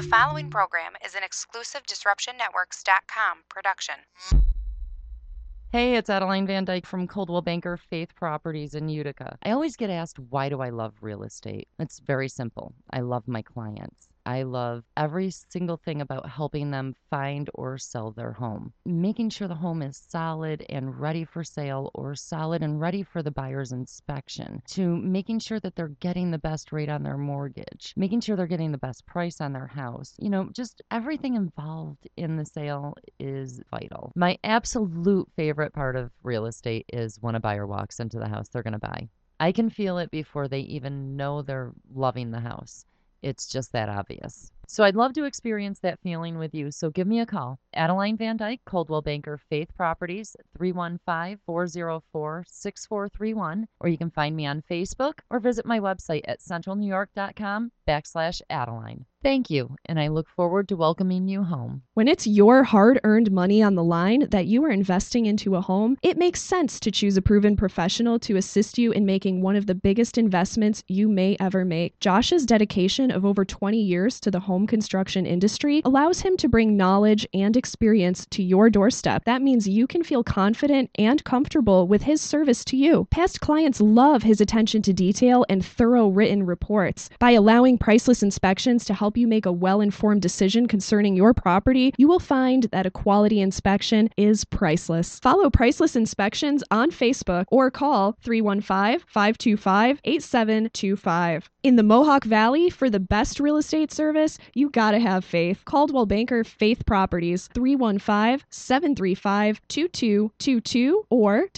following program is an exclusive DisruptionNetworks.com production. Hey, it's Adeline Van Dyke from Coldwell Banker Faith Properties in Utica. I always get asked, why do I love real estate? It's very simple. I love my clients. I love every single thing about helping them find or sell their home. Making sure the home is solid and ready for sale, or solid and ready for the buyer's inspection, to making sure that they're getting the best rate on their mortgage, making sure they're getting the best price on their house. You know, just everything involved in the sale is vital. My absolute favorite part of real estate is when a buyer walks into the house they're going to buy. I can feel it before they even know they're loving the house. It's just that obvious. So I'd love to experience that feeling with you. So give me a call. Adeline Van Dyke, Coldwell Banker Faith Properties, 315-404-6431. Or you can find me on Facebook or visit my website at centralnewyork.com/Adeline. Thank you, and I look forward to welcoming you home. When it's your hard-earned money on the line that you are investing into a home, it makes sense to choose a proven professional to assist you in making one of the biggest investments you may ever make. Josh's dedication of over 20 years to the home construction industry allows him to bring knowledge and experience to your doorstep. That means you can feel confident and comfortable with his service to you. Past clients love his attention to detail and thorough written reports. By allowing priceless inspections to help you make a well-informed decision concerning your property, you will find that a quality inspection is priceless. Follow Priceless Inspections on Facebook or call 315-525-8725. In the Mohawk Valley, for the best real estate service, you gotta have faith. Coldwell Banker Faith Properties, 315-735-2222 or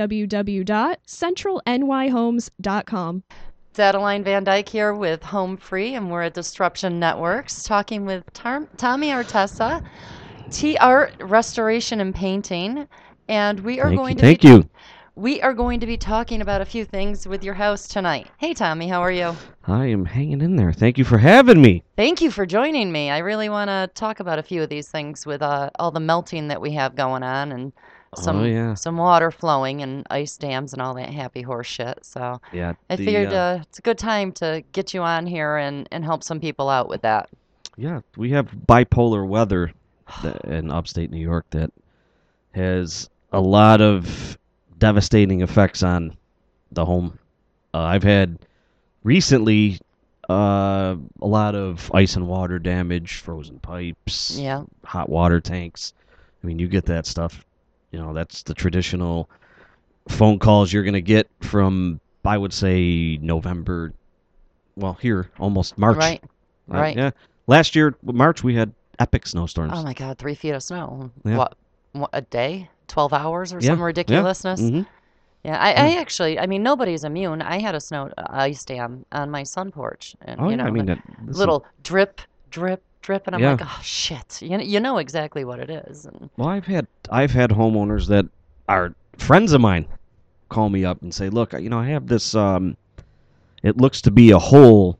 www.centralnyhomes.com. It's Adeline Van Dyke here with Home Free, and we're at Disruption Networks talking with Tommy Artesa, T-Art Restoration and Painting, and we are Thank you. We are going to be talking about a few things with your house tonight. Hey, Tommy, how are you? I am hanging in there. Thank you for having me. Thank you for joining me. I really want to talk about a few of these things with all the melting that we have going on and some water flowing and ice dams and all that happy horse shit. So yeah, I figured it's a good time to get you on here and help some people out with that. Yeah, we have bipolar weather in upstate New York that has a lot of devastating effects on the home. I've had recently a lot of ice and water damage, frozen pipes, hot water tanks. I mean, you get that stuff. You know, that's the traditional phone calls you're going to get from, I would say, November. Well, here, almost March. Right. Yeah. Last year, March, we had epic snowstorms. Oh, my God, 3 feet of snow. Yeah. What, a day? 12 hours or some ridiculousness? Yeah. Mm-hmm. Yeah, I actually, nobody's immune. I had a ice dam on my sun porch. And, little drip, drip, drip, and I'm like, oh, shit. You know exactly what it is. And well, I've had homeowners that are friends of mine call me up and say, look, I have this, it looks to be a hole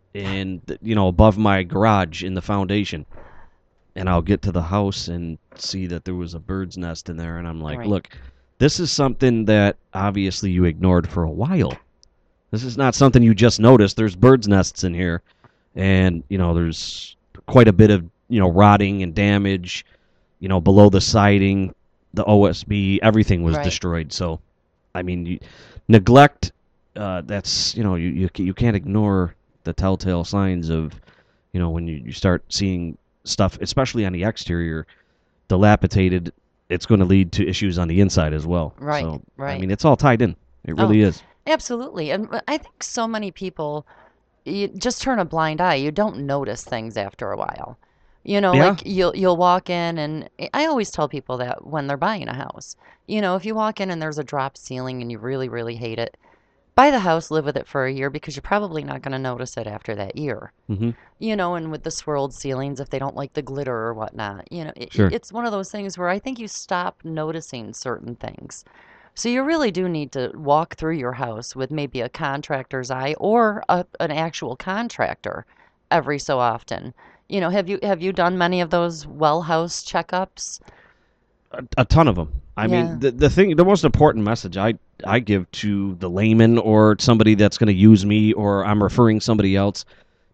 above my garage in the foundation. And I'll get to the house and see that there was a bird's nest in there. And I'm like, look, this is something that obviously you ignored for a while. This is not something you just noticed. There's bird's nests in here. And, there's quite a bit of, rotting and damage, below the siding, the OSB, everything was destroyed. So, I mean, neglect, that's, you can't ignore the telltale signs of, when you start seeing stuff, especially on the exterior, dilapidated, it's going to lead to issues on the inside as well. Right. I mean, it's all tied in. It really is. Absolutely. And I think so many people, you just turn a blind eye. You don't notice things after a while. Like you'll walk in, and I always tell people that when they're buying a house, if you walk in and there's a drop ceiling and you really, really hate it, buy the house, live with it for a year, because you're probably not going to notice it after that year. Mm-hmm. And with the swirled ceilings, if they don't like the glitter or whatnot, Sure. It's one of those things where I think you stop noticing certain things. So you really do need to walk through your house with maybe a contractor's eye or an actual contractor every so often. Have you done many of those well house checkups? A ton of them. I mean, the most important message I give to the layman or somebody that's going to use me, or I'm referring somebody else,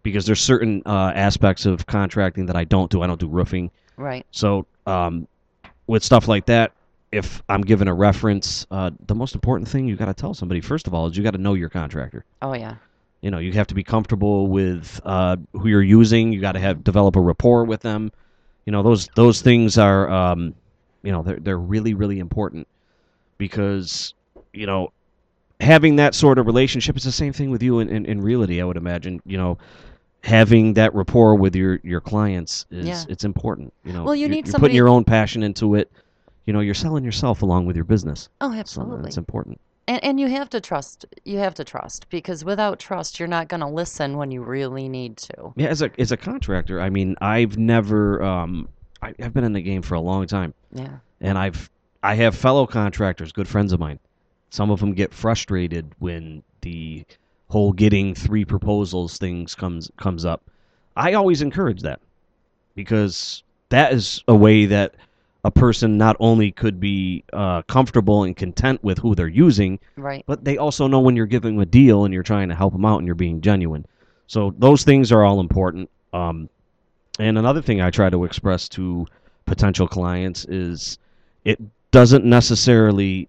because there's certain aspects of contracting that I don't do. I don't do roofing. Right. So with stuff like that, if I'm given a reference, the most important thing you got to tell somebody, first of all, is you got to know your contractor. Oh, yeah. You know, you have to be comfortable with who you're using. You got to develop a rapport with them. You know, those things are, you know, they're really, really important because, you know, having that sort of relationship is the same thing with you in realty, I would imagine. You know, having that rapport with your clients it's important. You know, Well, you need you're somebody. putting your own passion into it. You know, you're selling yourself along with your business. Oh, So absolutely. that's important. And you have to trust. You have to trust because without trust, you're not going to listen when you really need to. Yeah, as a contractor, I mean, I've never I've been in the game for a long time, Yeah. and I have fellow contractors, good friends of mine. Some of them get frustrated when the whole getting 3 proposals things comes up. I always encourage that because that is a way that a person not only could be comfortable and content with who they're using, Right. but they also know when you're giving them a deal and you're trying to help them out and you're being genuine. So those things are all important. And another thing I try to express to potential clients is it doesn't necessarily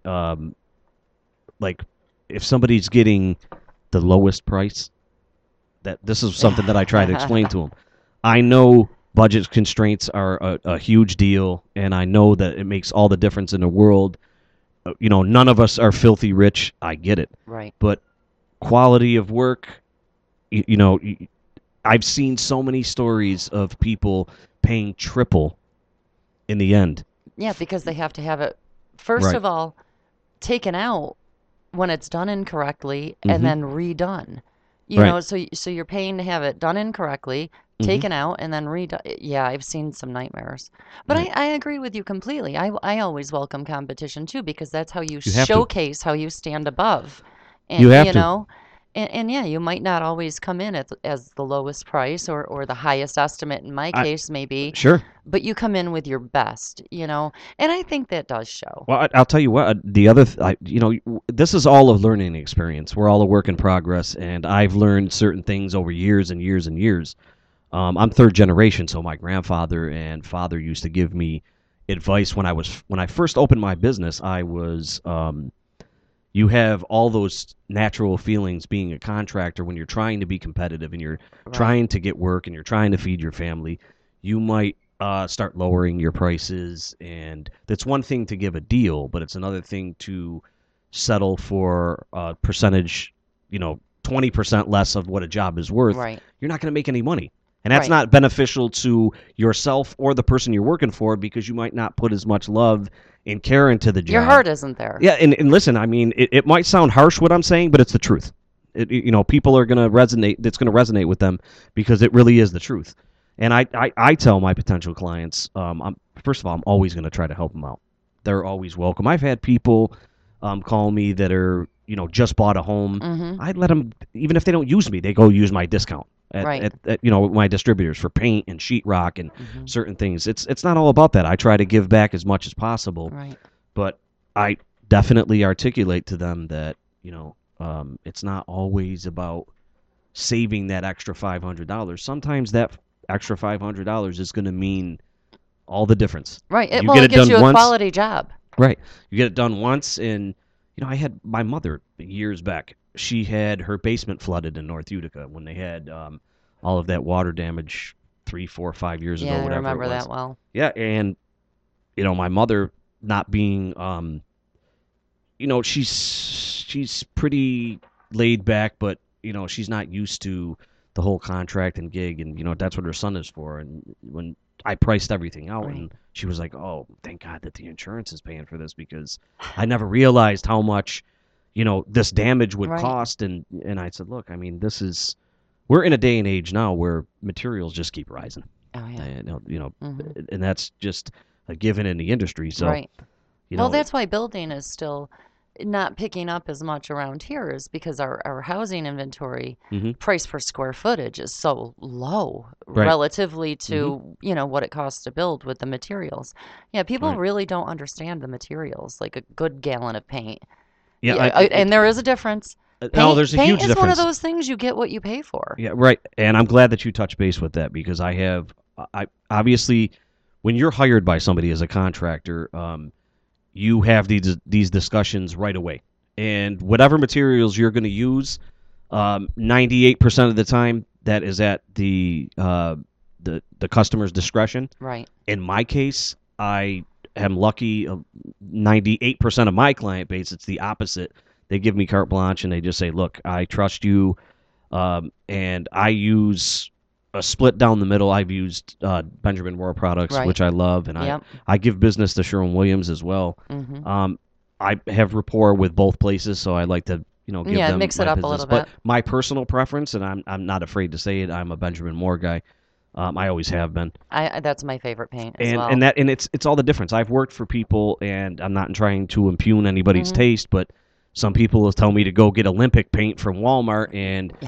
like if somebody's getting the lowest price, that this is something that I try to explain to them. I know budget constraints are a huge deal, and I know that it makes all the difference in the world. You know, none of us are filthy rich. I get it. Right. But quality of work, you know, I've seen so many stories of people paying triple in the end. Yeah, because they have to have it, first Right. of all, taken out when it's done incorrectly Mhm. and then redone. You Right. know, so you're paying to have it done incorrectly, Mhm. taken out, and then redone. Yeah, I've seen some nightmares. But Right. I agree with you completely. I always welcome competition too because that's how you You have to. showcase how you stand above. You And have you to. know, and yeah, you might not always come in as the lowest price or the highest estimate in my I case maybe, Sure. but you come in with your best, you know, and I think that does show. Well, I'll tell you what. The other, you know, this is all a learning experience. We're all a work in progress, and I've learned certain things over years and years and years. I'm third generation, so my grandfather and father used to give me advice when I first opened my business. I was you have all those natural feelings being a contractor when you're trying to be competitive and you're Right. trying to get work and you're trying to feed your family. You might start lowering your prices, and that's one thing to give a deal, but it's another thing to settle for a percentage, you know, 20% less of what a job is worth. Right. You're not going to make any money. And that's Right. not beneficial to yourself or the person you're working for because you might not put as much love and care into the job. Your heart isn't there. Yeah, and listen, I mean, it might sound harsh what I'm saying, but it's the truth. You know, people are going to resonate. It's going to resonate with them because it really is the truth. And I tell my potential clients, first of all, I'm always going to try to help them out. They're always welcome. I've had people call me that are, you know, just bought a home. Mm-hmm. I'd let them, even if they don't use me, they go use my discount Right. at you know, my distributors for paint and sheetrock and Mm-hmm. certain things. It's not all about that. I try to give back as much as possible, Right. but I definitely articulate to them that, you know, it's not always about saving that extra $500. Sometimes that extra $500 is going to mean all the difference. Right. You Well, get it it gives done you a once. quality job. Right. You get it done once, and, you know, I had my mother years back. She had her basement flooded in North Utica when they had all of that water damage 3, 4, 5 years ago, Yeah, I whatever remember it was. that well. Yeah, and, you know, my mother not being, you know, she's pretty laid back, but, you know, she's not used to the whole contract and gig, and, you know, that's what her son is for. And when I priced everything out, Right. and she was like, "Oh, thank God that the insurance is paying for this because I never realized how much, you know, this damage would Right. cost." And I said, "Look, I mean, we're in a day and age now where materials just keep rising, Oh yeah. and, you know, Mhm. and that's just a given in the industry. So, Right. you Well, know, that's why building is still not picking up as much around here is because our housing inventory Mhm. price per square footage is so low Right. relatively to, you know, what it costs to build with the materials. Yeah, people Right. really don't understand the materials, like a good gallon of paint. yeah, Yeah, and there is a difference. no, there's a paint huge is difference. one of those things you get what you pay for. Yeah, right. And I'm glad that you touched base with that because I obviously, when you're hired by somebody as a contractor, you have these discussions right away. And whatever materials you're going to use, 98% of the time, that is at the customer's discretion. Right. In my case, I am lucky. 98% of my client base, it's the opposite. They give me carte blanche and they just say, "Look, I trust you," and I use a split down the middle. I've used Benjamin Moore products, Right. which I love, and Yep. I give business to Sherwin-Williams as well. Mm-hmm. I have rapport with both places, so I like to give Yeah, them mix my it up a business. little But bit. my personal preference, and I'm not afraid to say it, I'm a Benjamin Moore guy. I always have been. That's my favorite paint as And well. and it's all the difference. I've worked for people, and I'm not trying to impugn anybody's Mhm. taste, but some people will tell me to go get Olympic paint from Walmart, and Yeah.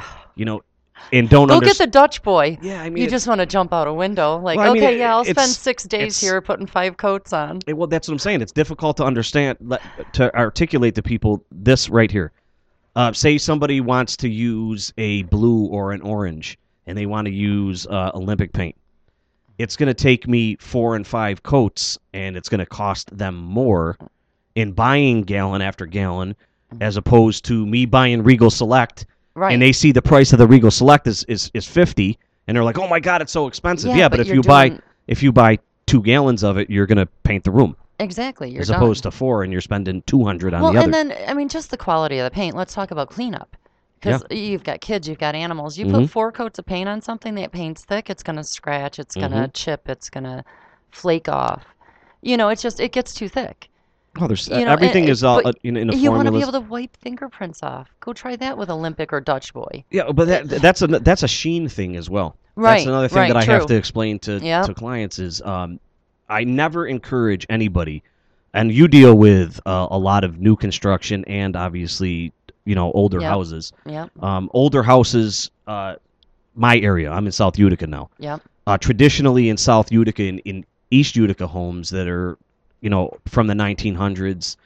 and don't Go get understand. the Dutch boy. Yeah, I mean, You it's- just want to jump out a window. Like, Well, I mean, okay, yeah, I'll spend it's- 6 days it's- here putting 5 coats on. well, that's what I'm saying. It's difficult to understand, to articulate to people this right here. Say somebody wants to use a blue or an orange, and they want to use Olympic paint. It's going to take me 4 and 5 coats, and it's going to cost them more in buying gallon after gallon, as opposed to me buying Regal Select, Right. and they see the price of the Regal Select is 50, and they're like, "Oh my God, it's so expensive." Yeah, but if you're you doing- buy 2 gallons of it, you're going to paint the room, Exactly. You're as done. opposed to 4, and you're spending 200 on well, the other. and then, I mean, just the quality of the paint. Let's talk about cleanup. Because you've got kids, you've got animals. You Mhm. put 4 coats of paint on something that paint's thick, it's going to scratch, it's going to chip, it's going to flake off. It's just, it gets too thick. Oh, there's You know, everything and- is all but in the You want to be formulas. able to wipe fingerprints off. Go try that with Olympic or Dutch boy. Yeah, but that's a sheen thing as well. Right, That's another thing right, that I have true. to explain to Yep. clients is I never encourage anybody, and you deal with a lot of new construction and obviously older Yep. houses. Yep. Older houses, my area. I'm in South Utica now. Yep. Traditionally in South Utica, in East Utica homes that are from the 1900s,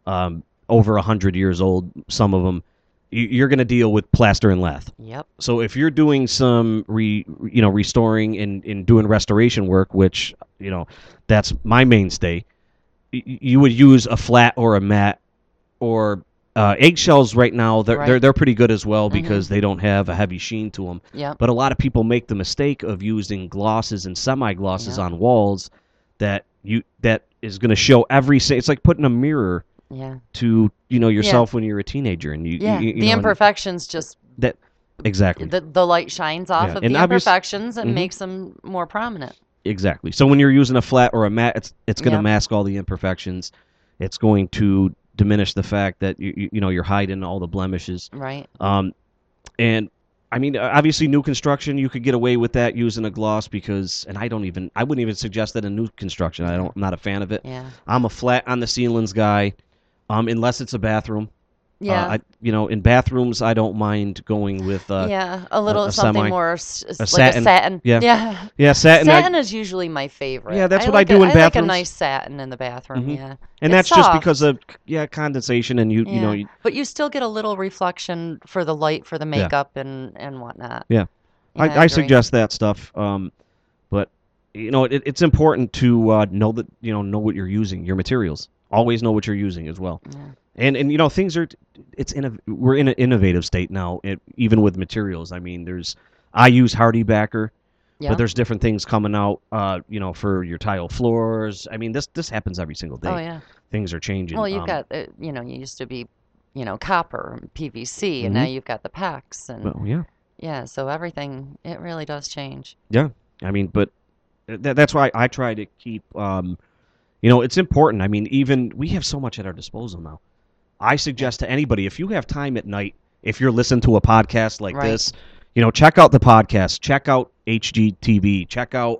over 100 years old, some of them, you're going to deal with plaster and lath. Yep. So if you're doing some restoring and doing restoration work, which that's my mainstay, you would use a flat or a matte or eggshells. Right now they're pretty good as well because they don't have a heavy sheen to them. Yep. But a lot of people make the mistake of using glosses and semi-glosses on walls that is going to show it's like putting a mirror Yeah. to yourself when you're a teenager, and Yeah. you The know, imperfections just that exactly. the light shines off Yeah, of and the obvious- imperfections and Mhm. makes them more prominent. Exactly. So when you're using a flat or a matte, it's going to Yep. mask all the imperfections. It's going to diminish the fact that you're hiding all the blemishes. Right. And I mean, obviously, new construction you could get away with that using a gloss because, and I wouldn't even suggest that in new construction. I'm not a fan of it. Yeah. I'm a flat on the ceilings guy, unless it's a bathroom. Yeah. In bathrooms, I don't mind going with Yeah. A little a something semi- more like satin. a satin. Yeah. Yeah. yeah satin. Satin is usually my favorite. Yeah, that's what like I do in I like a bathrooms. nice satin in the bathroom. Mhm. Yeah. And It's that's just soft. because of condensation, and Yeah. But you still get a little reflection for the light, for the makeup, and whatnot. Yeah. I agree. suggest that stuff. But it's important to know that know what you're using, your materials. Always know what you're using as well. Yeah. And things are we're in an innovative state now, even with materials. I mean, I use Hardy Backer, Yeah. but there's different things coming out. For your tile floors. I mean, this happens every single day. Oh yeah. Things are changing. Well, you've got you used to be, copper and PVC, and now you've got the PEX, and Well, yeah. yeah, so everything it really does change. Yeah, I mean, but that's why I try to keep. It's important. I mean, even we have so much at our disposal now. I suggest to anybody, if you have time at night, if you're listening to a podcast like Right. this, check out the podcast, check out HGTV, check out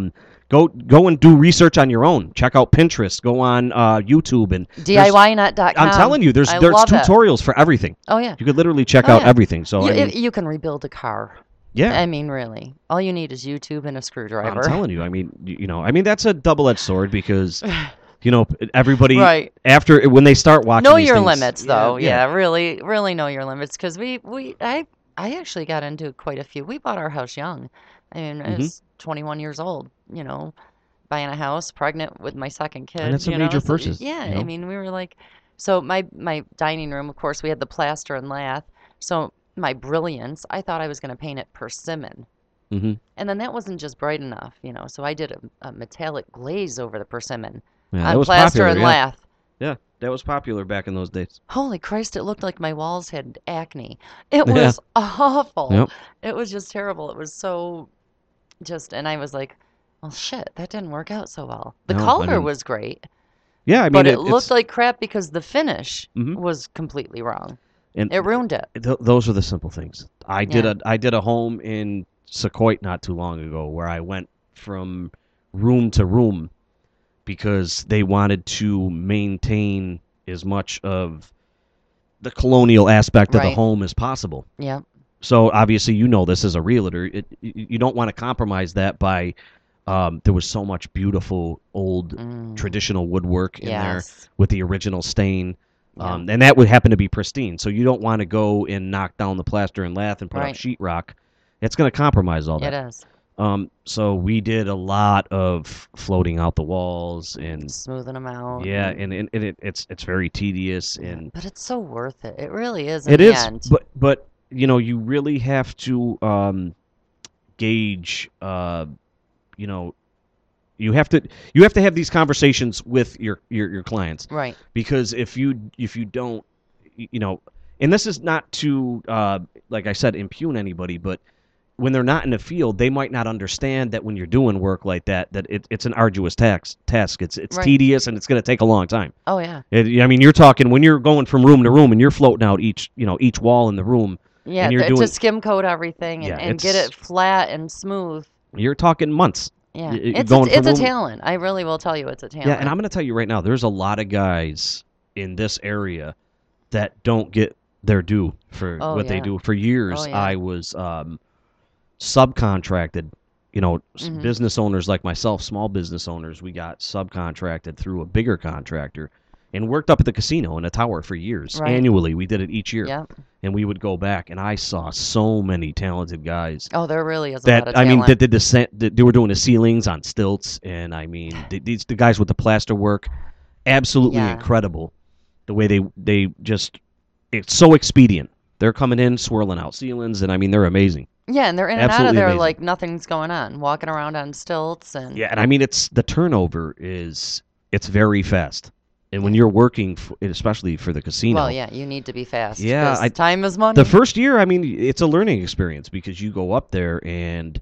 go and do research on your own. Check out Pinterest, go on YouTube, and DIYNut.com. I'm telling you, there's I love it. tutorials for everything. Oh yeah. You could literally check Oh, out yeah. everything. So I mean, You can rebuild a car. yeah. I mean, really, all you need is YouTube and a screwdriver. I'm telling you. I mean, that's a double-edged sword because You know, everybody Right. after when they start watching Know these your things, limits, though. Yeah, really, really know your limits. Because I actually got into quite a few. We bought our house young. I mean, I Mhm. was 21 years old, buying a house, pregnant with my second And kid, that's a major So, purchase. yeah, You I know, mean, we were like, so my dining room, of course, we had the plaster and lath. So my brilliance, I thought I was going to paint it persimmon. hmm And then that wasn't just bright enough, so I did a metallic glaze over the persimmon yeah, that on was plaster popular. and Yeah, lath. yeah, that was popular back in those days. Holy Christ, it looked like my walls had acne. It Yeah. was awful. Yep. It was just terrible. It was so and I was like, well, shit, that didn't work out so well. The No, I color mean, was great, yeah, I mean, but it looked it's like crap because the finish Mhm. was completely wrong. and It ruined it. those are the simple things. I did Yeah. a home in Sequoia not too long ago where I went from room to room because they wanted to maintain as much of the colonial aspect of the Right. home as possible. Yeah. So obviously, this as a realtor, you don't want to compromise that by. There was so much beautiful old traditional woodwork in there Yes. with the original stain, Yeah. and that would happen to be pristine. So you don't want to go and knock down the plaster and lath and put up Right. sheetrock. It's going to compromise all It that. is. So we did a lot of floating out the walls and Smoothing them out. yeah, and it's very tedious and But it's so worth it. It really is in it the is, end. but you really have to gauge. You have to have these conversations with your clients Right. because if you don't, and this is not to like I said impugn anybody, but when they're not in the field, they might not understand that when you're doing work like that, it's an arduous task. It's Right. tedious and it's going to take a long time. Oh, yeah. I mean, you're talking when you're going from room to room and you're floating out each wall in the room. Yeah, And you're to doing- skim coat everything Yeah, and get it's- it flat and smooth. You're talking months. Yeah, you're it's going from a room- talent. I really will tell you, it's a talent. Yeah, and I'm going to tell you right now, there's a lot of guys in this area that don't get their due for Oh, what they yeah. do. For years, Oh, yeah. I was subcontracted. Mhm. Business owners like myself, small business owners, we got subcontracted through a bigger contractor and worked up at the casino in a tower for years. Right. Annually, we did it each year. Yeah. And we would go back, and I saw so many talented guys Oh, there really is a lot that of talent. that did they were doing the ceilings on stilts, and I mean the guys with the plaster work, absolutely Yeah. incredible. The way they just it's so expedient. They're coming in swirling out ceilings, and I mean they're amazing. Yeah, and they're in and out of Absolutely there amazing. like nothing's going on, walking around on stilts and Yeah, and I mean it's the turnover it's very fast, and when you're working, especially for the casino, well, yeah, you need to be fast. Yeah, 'cause time is money. the first year, I mean, it's a learning experience because you go up there and,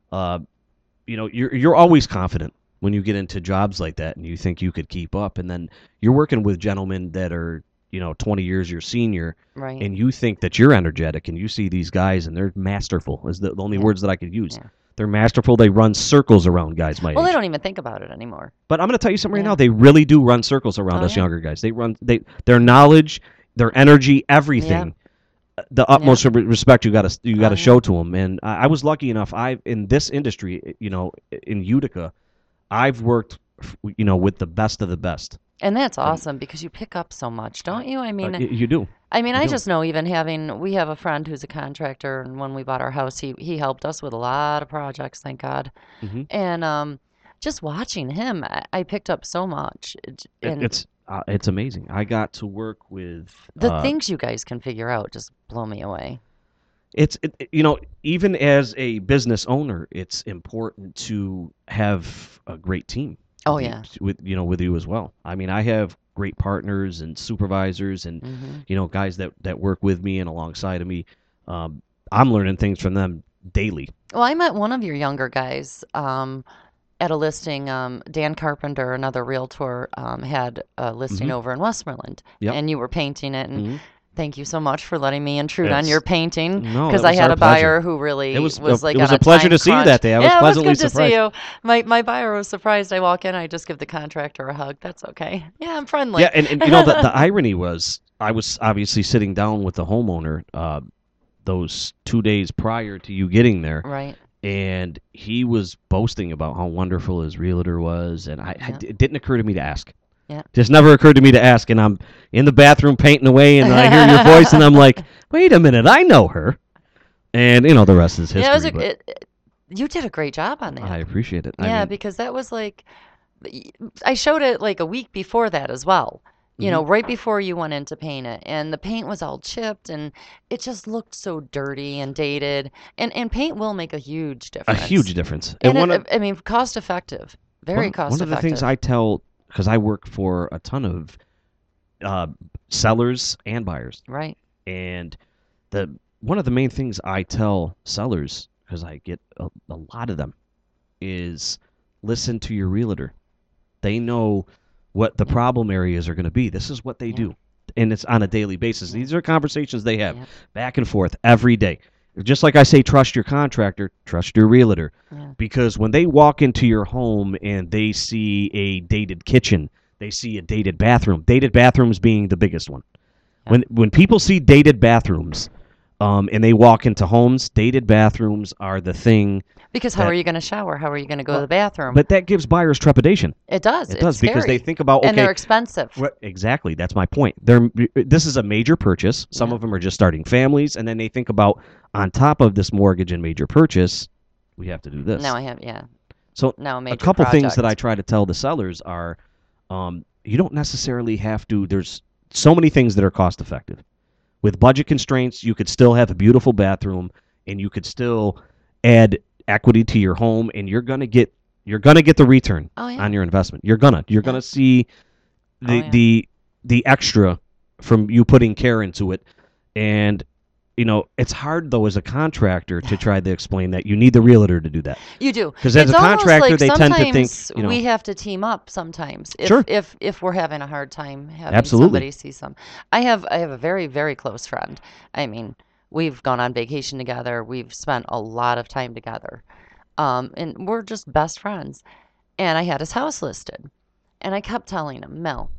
you're always confident when you get into jobs like that and you think you could keep up, and then you're working with gentlemen that are 20 years your senior, right. and you think that you're energetic, and you see these guys and they're masterful. Is the only Yeah. words that I could use. Yeah. They're masterful. They run circles around guys my Well, age. they don't even think about it anymore. But I'm going to tell you something right Yeah. now. They really do run circles around Oh, us yeah. younger guys. Their knowledge, their energy, everything. The utmost respect you got to Oh, yeah. show to them. And I was lucky enough. In this industry, in Utica, I've worked, with the best of the best. And that's awesome because you pick up so much, don't you? I mean, You do. I do. just know even we have a friend who's a contractor, and when we bought our house, he helped us with a lot of projects, thank God. Mhm. And just watching him, I picked up so much. And It's amazing. I got to work with the things you guys can figure out just blow me away. Even as a business owner, it's important to have a great team. Oh, with yeah. with you as well. I mean, I have great partners and supervisors and Hmm. guys that work with me and alongside of me. I'm learning things from them daily. Well, I met one of your younger guys at a listing. Dan Carpenter, another realtor, had a listing Mhm. over in Westmoreland, Yep. and you were painting it. And Mhm. thank you so much for letting me intrude on It's- your painting No, because that I was had our a buyer pleasure. who really It was like it was on a pleasure time to see you crunch. that day. I was Yeah, pleasantly it was good surprised. to see you. My buyer was surprised. I walk in, I just give the contractor a hug. That's okay. Yeah, I'm friendly. Yeah, and the irony was I was obviously sitting down with the homeowner those 2 days prior to you getting there, Right. and he was boasting about how wonderful his realtor was, and Yeah. it didn't occur to me to ask. Yeah. Just never occurred to me to ask, and I'm in the bathroom painting away, and I hear your voice, and I'm like, wait a minute, I know her. And, the rest is history. Yeah, But you did a great job on that. I appreciate it. Yeah, because that was like, I showed it like a week before that as well. Right before you went in to paint it, and the paint was all chipped, and it just looked so dirty and dated. And paint will make a huge a difference. huge difference. And cost effective, very cost One of effective. the things I tell, because I work for a ton of sellers and buyers, Right. and one of the main things I tell sellers, because I get a lot of them, is listen to your realtor. They know what the problem areas are going to be. This is what they do, and it's on a daily basis. These are conversations they have back and forth every day. Just like I say, trust your contractor, trust your realtor, because when they walk into your home and they see a dated kitchen, they see a dated bathrooms being the biggest one. When people see dated bathrooms, and they walk into homes, dated bathrooms are the thing. Because how are you going to shower? How are you going to go to the bathroom? But that gives buyers trepidation. It does. It does, because they think about, and they're expensive. Exactly. That's my point. This is a major purchase. Some of them are just starting families, and then they think about, on top of this mortgage and major purchase, we have to do this. Now I have, So now a major a couple project. things that I try to tell the sellers are, you don't necessarily have to. There's so many things that are cost effective. With budget constraints, you could still have a beautiful bathroom, and you could still add equity to your home, and you're gonna get the return on your investment. You're gonna see the extra from you putting care into it. And it's hard though as a contractor to try to explain that you need the realtor to do that. You do, because as a contractor, they tend to think we have to team up sometimes. Sure. If we're having a hard time having Absolutely. somebody see some. I have a very, very close friend. I mean, we've gone on vacation together. We've spent a lot of time together, and we're just best friends. And I had his house listed, and I kept telling him, Mel,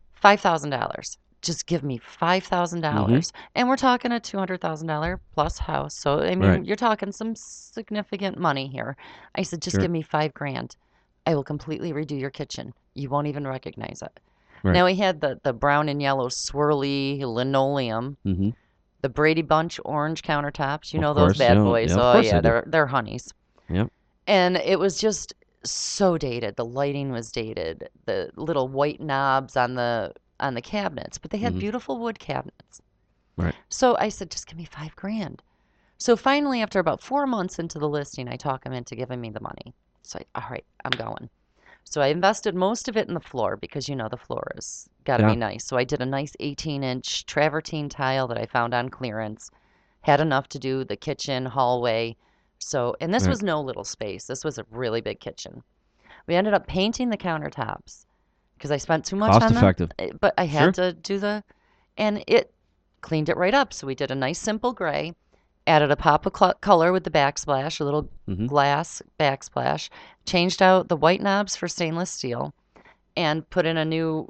$5,000. Just give me $5,000, and we're talking a $200,000 plus house. So I mean, you're talking some significant money here. I said, just give me $5,000. I will completely redo your kitchen. You won't even recognize it. Right. Now he had the brown and yellow swirly linoleum, the Brady Bunch orange countertops. You know those bad boys. They're honeys. Yep. And it was just so dated. The lighting was dated. The little white knobs on the cabinets, but they had beautiful wood cabinets. Right. So I said, just give me $5,000. So finally, after about 4 months into the listing, I talk him into giving me the money. So all right, I'm going. So I invested most of it in the floor because the floor has got to be nice. So I did a nice 18-inch travertine tile that I found on clearance. Had enough to do the kitchen, hallway. So, and this was no little space. This was a really big kitchen. We ended up painting the countertops, because I spent too much on them. Cost effective. But I had to do and it cleaned it right up. So we did a nice simple gray, added a pop of color with the backsplash, a little glass backsplash, changed out the white knobs for stainless steel, and put in a new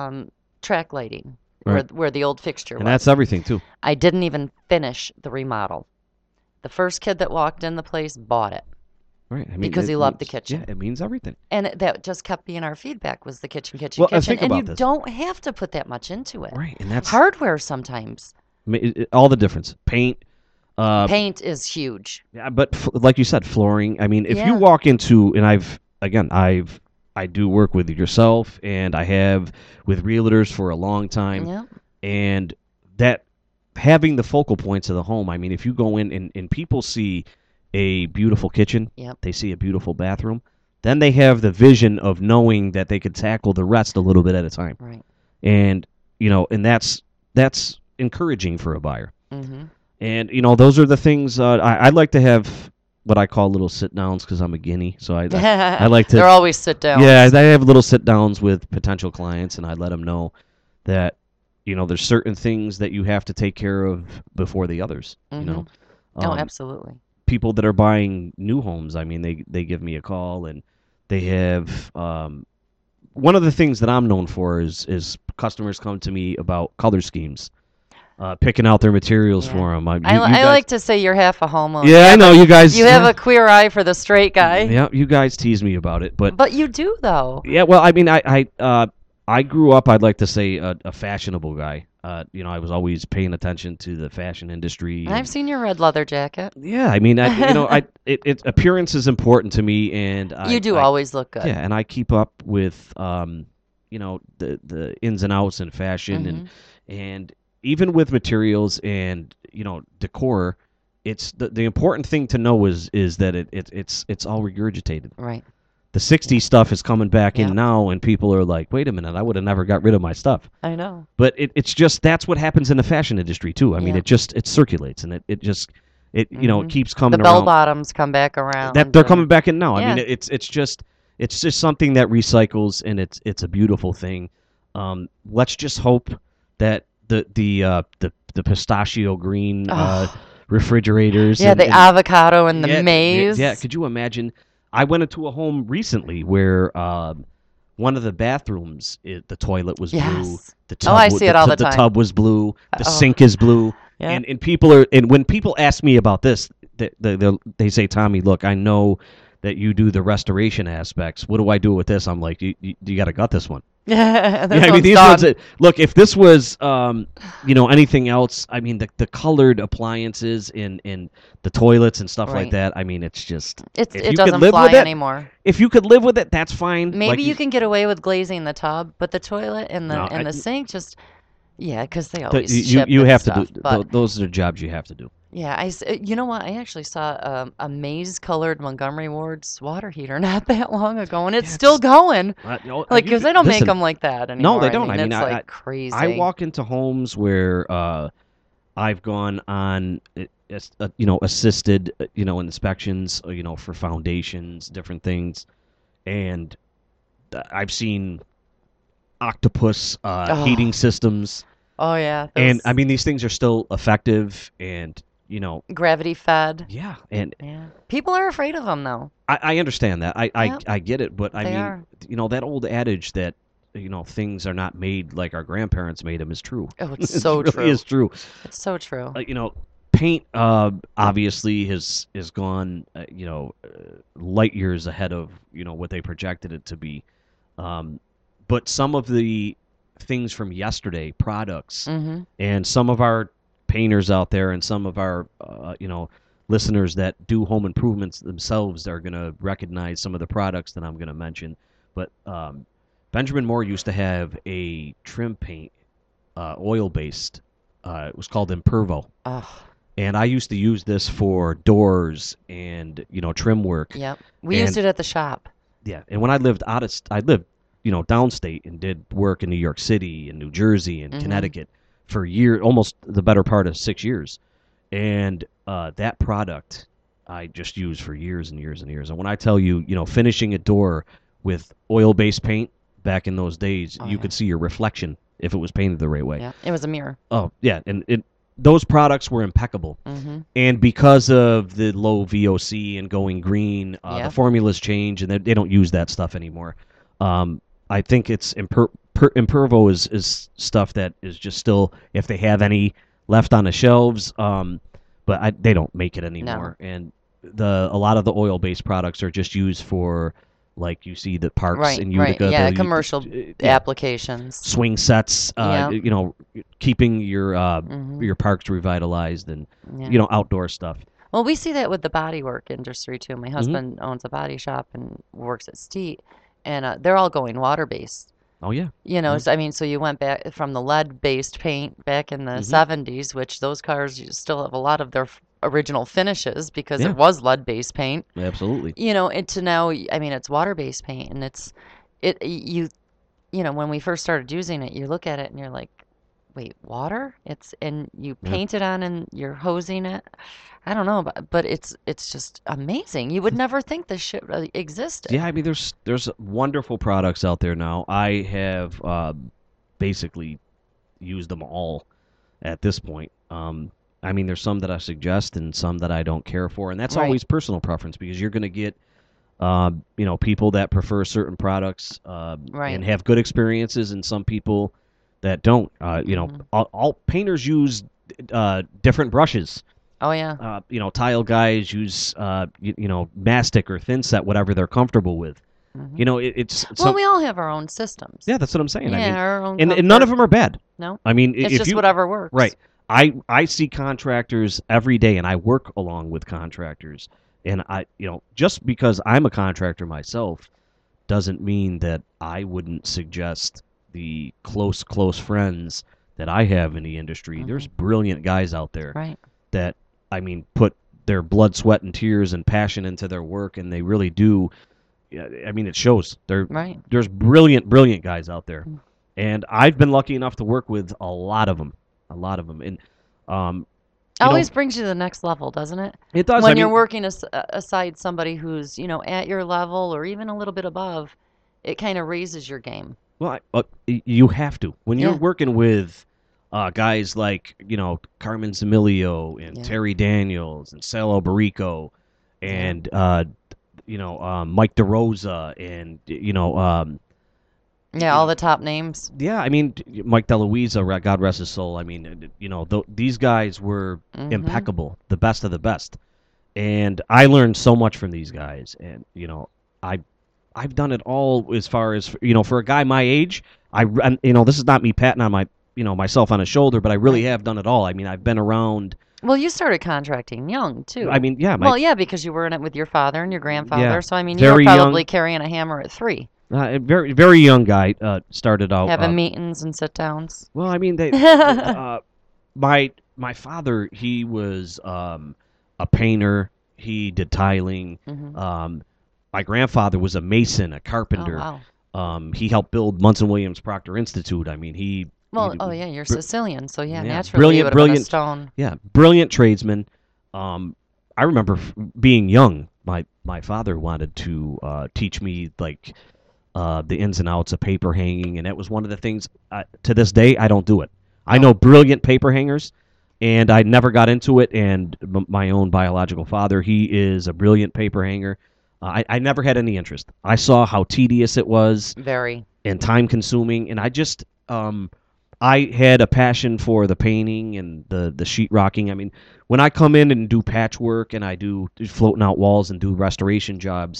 track lighting where the old fixture was. And that's everything too. I didn't even finish the remodel. The first kid that walked in the place bought it. Right. I mean, because he loved the kitchen. Yeah, it means everything. And that just kept being our feedback was the kitchen. Well, and think you about this. don't have to put that much into it. Right, and that's hardware sometimes. I mean, all the difference. Paint. Paint is huge. Yeah, but like you said, flooring. I mean, if you walk into, and I do work with yourself, and I have with realtors for a long time. Yeah. And that having the focal points of the home. I mean, if you go in and people see a beautiful kitchen, they see a beautiful bathroom, then they have the vision of knowing that they could tackle the rest a little bit at a time. Right. And and that's encouraging for a buyer. Mm-hmm. And those are the things I like to have. What I call little sit downs because I'm a guinea, so I like to. They're always sit downs. Yeah, I have little sit downs with potential clients, and I let them know that there's certain things that you have to take care of before the others. Oh, absolutely. People that are buying new homes, I mean, they give me a call, and they have one of the things that I'm known for is customers come to me about color schemes. Picking out their materials for them. I like to say you're half a homo. Yeah, I know you guys. You have a queer eye for the straight guy. Yeah, you guys tease me about it, but you do though. Yeah, well, I mean, I I grew up, I'd like to say, a fashionable guy. I was always paying attention to the fashion industry. I've seen your red leather jacket. Yeah, I mean, appearance is important to me, and You do always look good. yeah, and I keep up with the ins and outs in fashion, Mhm. and even with materials and decor. It's the important thing to know is that it's all regurgitated. Right. The 60s stuff is coming back Yeah. in now, and people are like, wait a minute, I would have never got rid of my stuff. I know. But it's just that's what happens in the fashion industry too. I mean, Yeah. it circulates, and it Mhm. keeps coming The bell around. bottoms come back around. That they're and- coming back in now. I mean, Yeah. it's just something that recycles, and it's a beautiful thing. Let's just hope that the pistachio green Oh. refrigerators. Yeah, and, the and- avocado and the yeah, maize. Yeah, could you imagine? I went into a home recently where one of the bathrooms, the toilet was blue. Yes. The Oh, I wa- see it all the The time. tub was blue. The Oh. sink is blue. Yeah. And when people ask me about this, they say, Tommy, look, I know that you do the restoration aspects. What do I do with this? I'm like, you got to gut this one. Yeah, Yeah, I mean, these ones. Look, if this was, anything else, I mean, the colored appliances in the toilets and stuff like Right. that. I mean, it's just. it if you could doesn't live fly with it, anymore. If you could live with it, that's fine. Maybe Like you can get away with glazing the tub, but the toilet and the No, and the sink just because they the- always you ship you and have stuff, to do. But Those are jobs you have to do. yeah, you know what? I actually saw a maize-colored Montgomery Ward's water heater not that long ago, and it's Yeah, still going. Like, because they don't make listen, them like that anymore. they don't. I mean, it's I- like crazy. I walk into homes where I've gone on, assisted, inspections, for foundations, different things, and I've seen octopus Oh. heating systems, Oh yeah, and those I mean these things are still effective, and gravity fed. yeah, and Yeah, people are afraid of them though. I understand that. Yep. I get it, but I They mean, are. that old adage that things are not made like our grandparents made them is true. Oh, it's It so really true. is true. It's so true. Paint obviously has gone light years ahead of what they projected it to be, but some of the things from yesterday, products, Mm-hmm. and some of our painters out there and some of our listeners that do home improvements themselves are going to recognize some of the products that I'm going to mention. But Benjamin Moore used to have a trim paint, oil based. It was called Impervo. Oh, And I used to use this for doors and trim work. yep. We used And- it at the shop. Yeah, and when I lived downstate and did work in New York City and New Jersey and Mhm. Connecticut for almost the better part of 6 years, and that product I just used for years and years and years. And when I tell you, finishing a door with oil-based paint back in those days, Oh, you yeah. could see your reflection if it was painted the right way. Yeah, it was a mirror. Oh yeah, and those products were impeccable. Mm-hmm. And because of the low VOC and going green, the Yep. formulas change, and they don't use that stuff anymore. I think it's Impervo is stuff that is just still, if they have any left on the shelves, but they don't make it anymore. And a lot of the oil-based products are just used for, like you see the parks Right, in right. Utica. Yeah, the- commercial yeah, applications. swing sets, Yeah. keeping your Mhm. your parks revitalized, and Yeah. outdoor stuff. Well, we see that with the bodywork industry too. Mm-hmm. My husband owns a body shop and works at Steet, and they're all going water-based. Oh yeah. So, I mean, so you went back from the lead-based paint back in the Mhm. 70s, which those cars still have a lot of their original finishes because Yeah. it was lead-based paint. Absolutely. And to now, I mean, it's water-based paint, and when we first started using it, you look at it and you're like, wait, water? And you Yeah. paint it on and you're hosing it. I don't know, but it's just amazing. You would never think this shit really existed. Yeah, I mean, there's wonderful products out there now. I have basically used them all at this point. I mean, there's some that I suggest and some that I don't care for, and that's Right. always personal preference because you're going to get people that prefer certain products Right. and have good experiences, and some people that don't. Mhm. All painters use different brushes. Oh yeah. Tile guys use mastic or thin set, whatever they're comfortable with. Mhm. You know, it's Well, we all have our own systems. yeah, that's what I'm saying. Yeah, I mean, our own and none comfort. of them are bad. No, I mean, it's if just you whatever works. right, I see contractors every day, and I work along with contractors, and just because I'm a contractor myself doesn't mean that I wouldn't suggest the close friends that I have in the industry. Mhm. There's brilliant guys out there Right. that put their blood, sweat, and tears and passion into their work, and they really do. I mean, it shows. Right. There's brilliant guys out there, Mm. and I've been lucky enough to work with a lot of them, and Always brings you to the next level, doesn't it? it does. When I you're mean, working aside somebody who's, at your level or even a little bit above, it kind of raises your game. well, you have to when you're Yeah. working with guys like Carmen Zamilio and Yeah. Terry Daniels and Sal Alberico and Mike DeRosa and Yeah, all the top names. yeah, I mean Mike DeLuisa, God rest his soul. I mean, these guys were Mhm. impeccable, the best of the best, and I learned so much from these guys. And I've done it all as far as for a guy my age. This is not me patting on myself on the shoulder, but I really Right. have done it all. I mean, I've been around. Well, you started contracting young, too. I mean, yeah, Well, yeah, because you were in it with your father and your grandfather. Yeah, So, I mean, you were very probably young. carrying a hammer at 3, A very young guy started out. having meetings and sit-downs. Well, I mean, my father, he was a painter. He did tiling. Mhm. My grandfather was a mason, a Oh, carpenter. wow. He helped build Munson Williams Proctor Institute. I mean, he Well, oh, yeah, you're Sicilian, so, yeah, yeah, naturally you would have been a brilliant. stone. Yeah, brilliant tradesman. I remember being young. My father wanted to teach me like the ins and outs of paper hanging, and that was one of the things. To this day, I don't do it. I know brilliant paper hangers, and I never got into it. And my own biological father, he is a brilliant paper hanger. I never had any interest. I saw how tedious it was Very. and time consuming, and I had a passion for the painting and the sheetrocking. I mean, when I come in and do patchwork and I do floating out walls and do restoration jobs,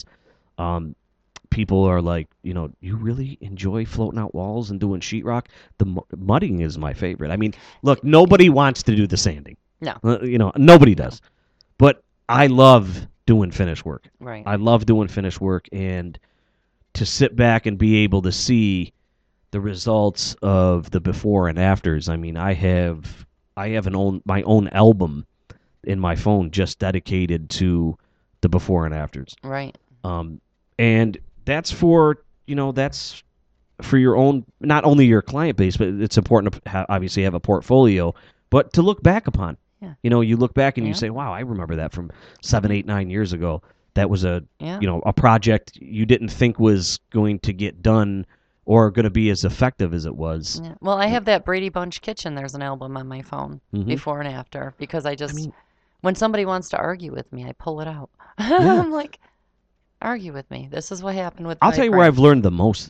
people are like, you really enjoy floating out walls and doing sheetrock? The mudding is my favorite. I mean, look, nobody wants to do the sanding. No. Nobody does. But I love doing finish work. Right. I love doing finish work, and to sit back and be able to see the results of the before and afters. I mean, I have my own album in my phone just dedicated to the before and afters. Right. And that's for your own, not only your client base, but it's important to obviously have a portfolio, but to look back upon. Yeah. You look back and you Yeah. say, "Wow, I remember that from 7, 8, 9 years ago. That was a Yeah. a project you didn't think was going to get done or going to be as effective as it was." Yeah. Well, I have that Brady Bunch Kitchen. There's an album on my phone, Mhm. before and after, because I just, mean- when somebody wants to argue with me, I pull it out. Yeah. I'm like, argue with me. This is what happened with I'll my tell you where friend. I've learned the most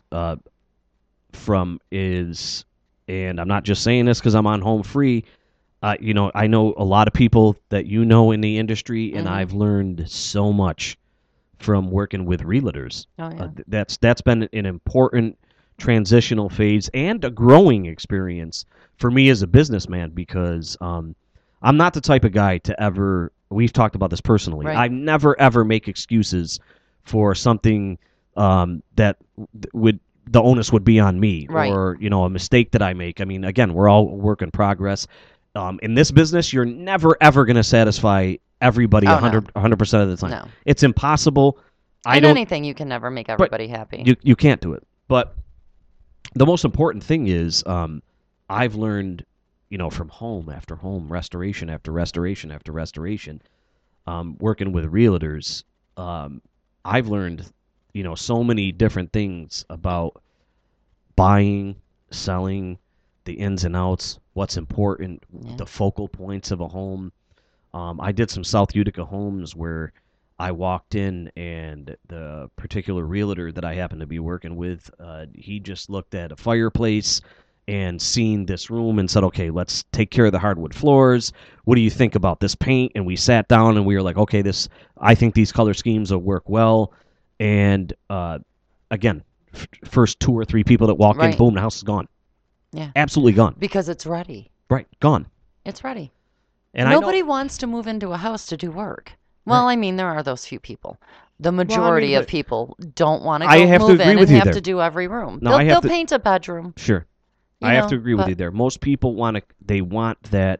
from is, and I'm not just saying this because I'm on Home Free. I know a lot of people that in the industry, and Mhm. I've learned so much from working with realtors. Oh, yeah. That's been an important transitional phase and a growing experience for me as a businessman, because I'm not the type of guy to ever. We've talked about this personally. Right. I never ever make excuses for something that would the onus would be on me, Right. or a mistake that I make. I mean, again, we're all work in progress. In this business, you're never ever going to satisfy everybody Oh, no. 100% of the time. No. It's impossible. In anything, you can never make everybody happy. You can't do it. But the most important thing is, I've learned, from home after home, restoration after restoration after restoration, working with realtors, I've learned, so many different things about buying, selling, the ins and outs, what's important, Yeah. the focal points of a home. I did some South Utica homes where I walked in, and the particular realtor that I happened to be working with, he just looked at a fireplace and seen this room and said, "Okay, let's take care of the hardwood floors. What do you think about this paint?" And we sat down and we were like, "Okay, I think these color schemes will work well." And again, first 2 or 3 people that walk in, Right. boom, the house is gone. Yeah. Absolutely gone. Because it's ready. Right, gone. It's ready. And Nobody wants to move into a house to do work. Well, I mean, there are those few people. The majority of but people don't want to I go have to move agree in with and you have there. to do every room. No, they'll I have they'll to- paint a bedroom. Sure. you I have know, to agree with but- you there. Most people they want that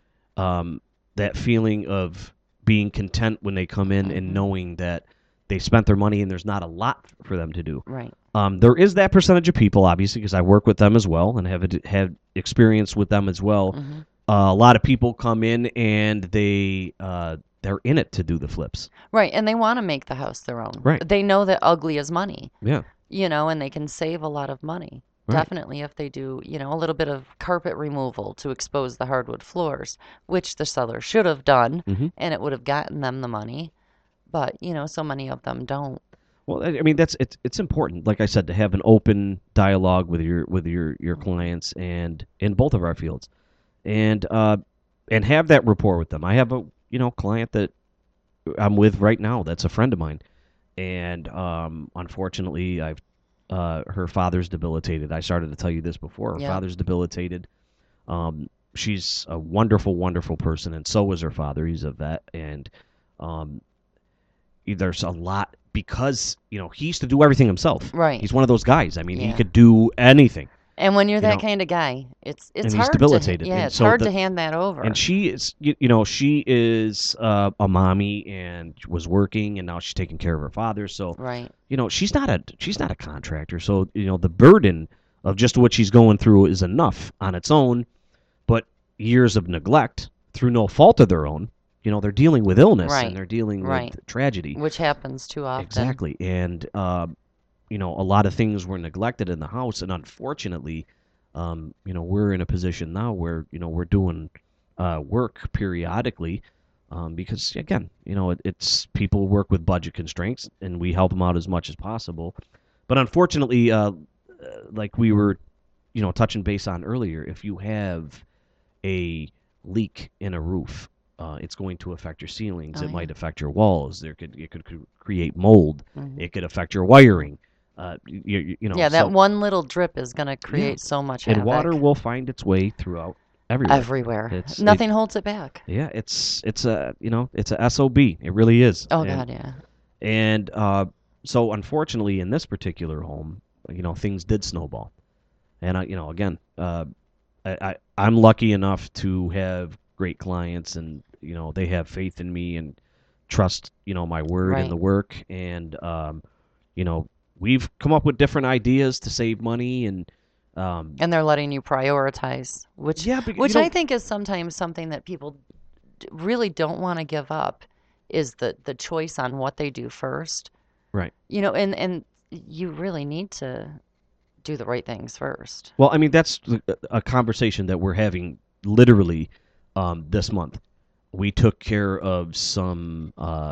that feeling of being content when they come in and Mhm. knowing that they spent their money and there's not a lot for them to do. Right. There is that percentage of people, obviously, because I work with them as well and have had experience with them as well. Mhm. A lot of people come in and they're in it to do the flips. Right, and they want to make the house their own. Right. They know that ugly is money, Yeah. and they can save a lot of money. Right. Definitely if they do, a little bit of carpet removal to expose the hardwood floors, which the seller should have done, Mhm. and it would have gotten them the money. But, so many of them don't. Well, I mean it's important, like I said, to have an open dialogue with your clients and in both of our fields, and have that rapport with them. I have a client that I'm with right now that's a friend of mine, and unfortunately her father's debilitated. I started to tell you this before. Her Yeah. father's debilitated. She's a wonderful, wonderful person, and so is her father. He's a vet, and there's a lot because he used to do everything himself. Right. He's one of those guys. I mean, he Yeah. could do anything. And when you're you that know, kind of guy, it's and he's hard debilitated, to, and it's so hard the- to hand that over. And she is, she is a mommy and was working, and now she's taking care of her father. So, Right. she's not a contractor. So, the burden of just what she's going through is enough on its own. But years of neglect through no fault of their own, they're dealing with illness Right. and they're dealing Right. with tragedy. Which happens too often. Exactly. And, a lot of things were neglected in the house. And unfortunately, we're in a position now where, we're doing work periodically because, again, it's people work with budget constraints and we help them out as much as possible. But unfortunately, like we were, touching base on earlier, if you have a leak in a roof, it's going to affect your ceilings. Oh, It yeah. might affect your walls. It could create mold. Mhm. It could affect your wiring. Yeah, that so- one little drip is going to create so much and havoc. water will find its way throughout everywhere. Everywhere. It's- Nothing holds it back. Yeah, it's a SOB. It really is. Oh, And- God, yeah. And so unfortunately, in this particular home, things did snowball. And again, I'm lucky enough to have great clients, and they have faith in me and trust my word Right. and the work. And we've come up with different ideas to save money, and And they're letting you prioritize, which yeah, but, which I think is sometimes something that people really don't want to give up, is the choice on what they do first. Right. And you really need to do the right things first. Well, I mean, that's a conversation that we're having literally this month. We took care of some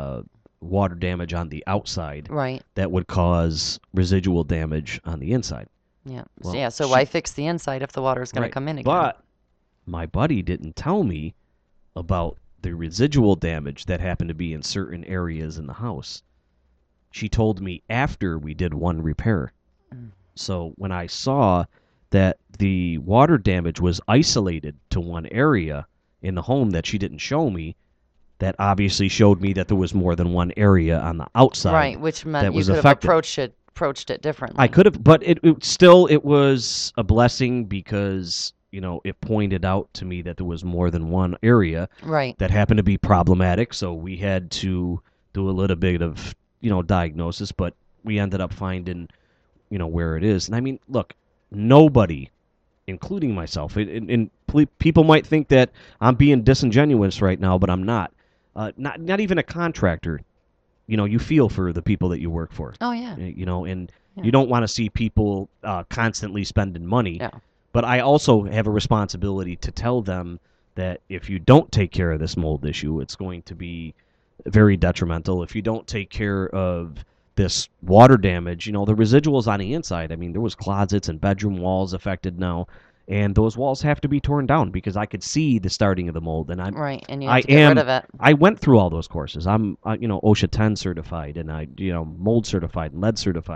water damage on the outside Right. that would cause residual damage on the inside. Yeah. Well, So she- why fix the inside if the water's going Right. to come in again? But my buddy didn't tell me about the residual damage that happened to be in certain areas in the house. She told me after we did one repair. Mm. So when I saw that the water damage was isolated to one area in the home that she didn't show me, that obviously showed me that there was more than one area on the outside. Right, which meant that you was could have affected. approached it differently. I could have, but it was a blessing because it pointed out to me that there was more than one area Right. that happened to be problematic. So we had to do a little bit of diagnosis, but we ended up finding where it is. And I mean, look, nobody, including myself, and people might think that I'm being disingenuous right now, but I'm not. Not even a contractor. You feel for the people that you work for. Oh, yeah. And Yeah. you don't want to see people constantly spending money. No. But I also have a responsibility to tell them that if you don't take care of this mold issue, it's going to be very detrimental. If you don't take care of this water damage, the residuals on the inside, I mean, there was closets and bedroom walls affected now, and those walls have to be torn down because I could see the starting of the mold. And Right, and you I have to get am- rid of it. I went through all those courses. I'm OSHA 10 certified, and I mold certified and lead certified.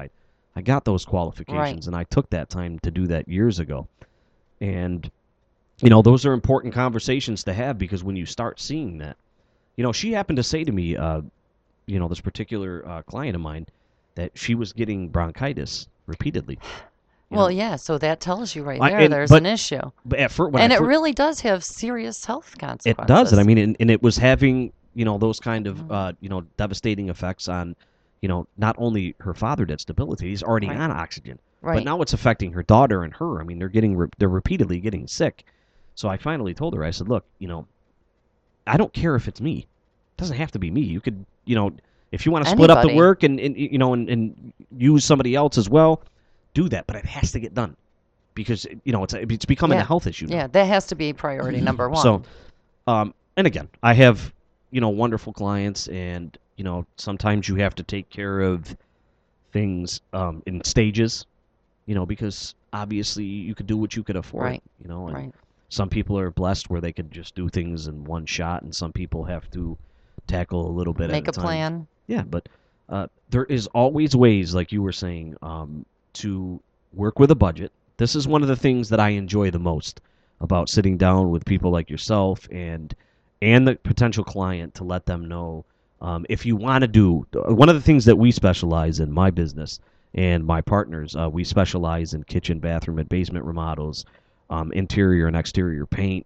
I got those qualifications, and I took that time to do that years ago. And, those are important conversations to have, because when you start seeing that, she happened to say to me, this particular client of mine, that she was getting bronchitis repeatedly. Well, yeah, so that tells you right I- there and- there's but- an issue. But at first, And it really does have serious health it consequences. does, and I mean, and it was having those kind of devastating effects on not only her father that's debilitated, he's already Right. on oxygen, Right. but now it's affecting her daughter and her. I mean, they're repeatedly getting sick. So I finally told her, I said, look, I don't care if it's me. It doesn't have to be me. You could, if you want to split up the Anybody. work and use somebody else as well, do that. But it has to get done, because it's becoming Yeah. a health issue now. Yeah, that has to be priority number one. So, and again, I have wonderful clients, and sometimes you have to take care of things in stages, because obviously you could do what you could afford, Right. and Right. some people are blessed where they could just do things in one shot, and some people have to tackle a little bit Make at a a time. plan. Yeah, but there is always ways, like you were saying, to work with a budget. This is one of the things that I enjoy the most about sitting down with people like yourself and the potential client, to let them know, if you want to do one of the things that we specialize in, my business and my partners, we specialize in kitchen, bathroom, and basement remodels, interior and exterior paint,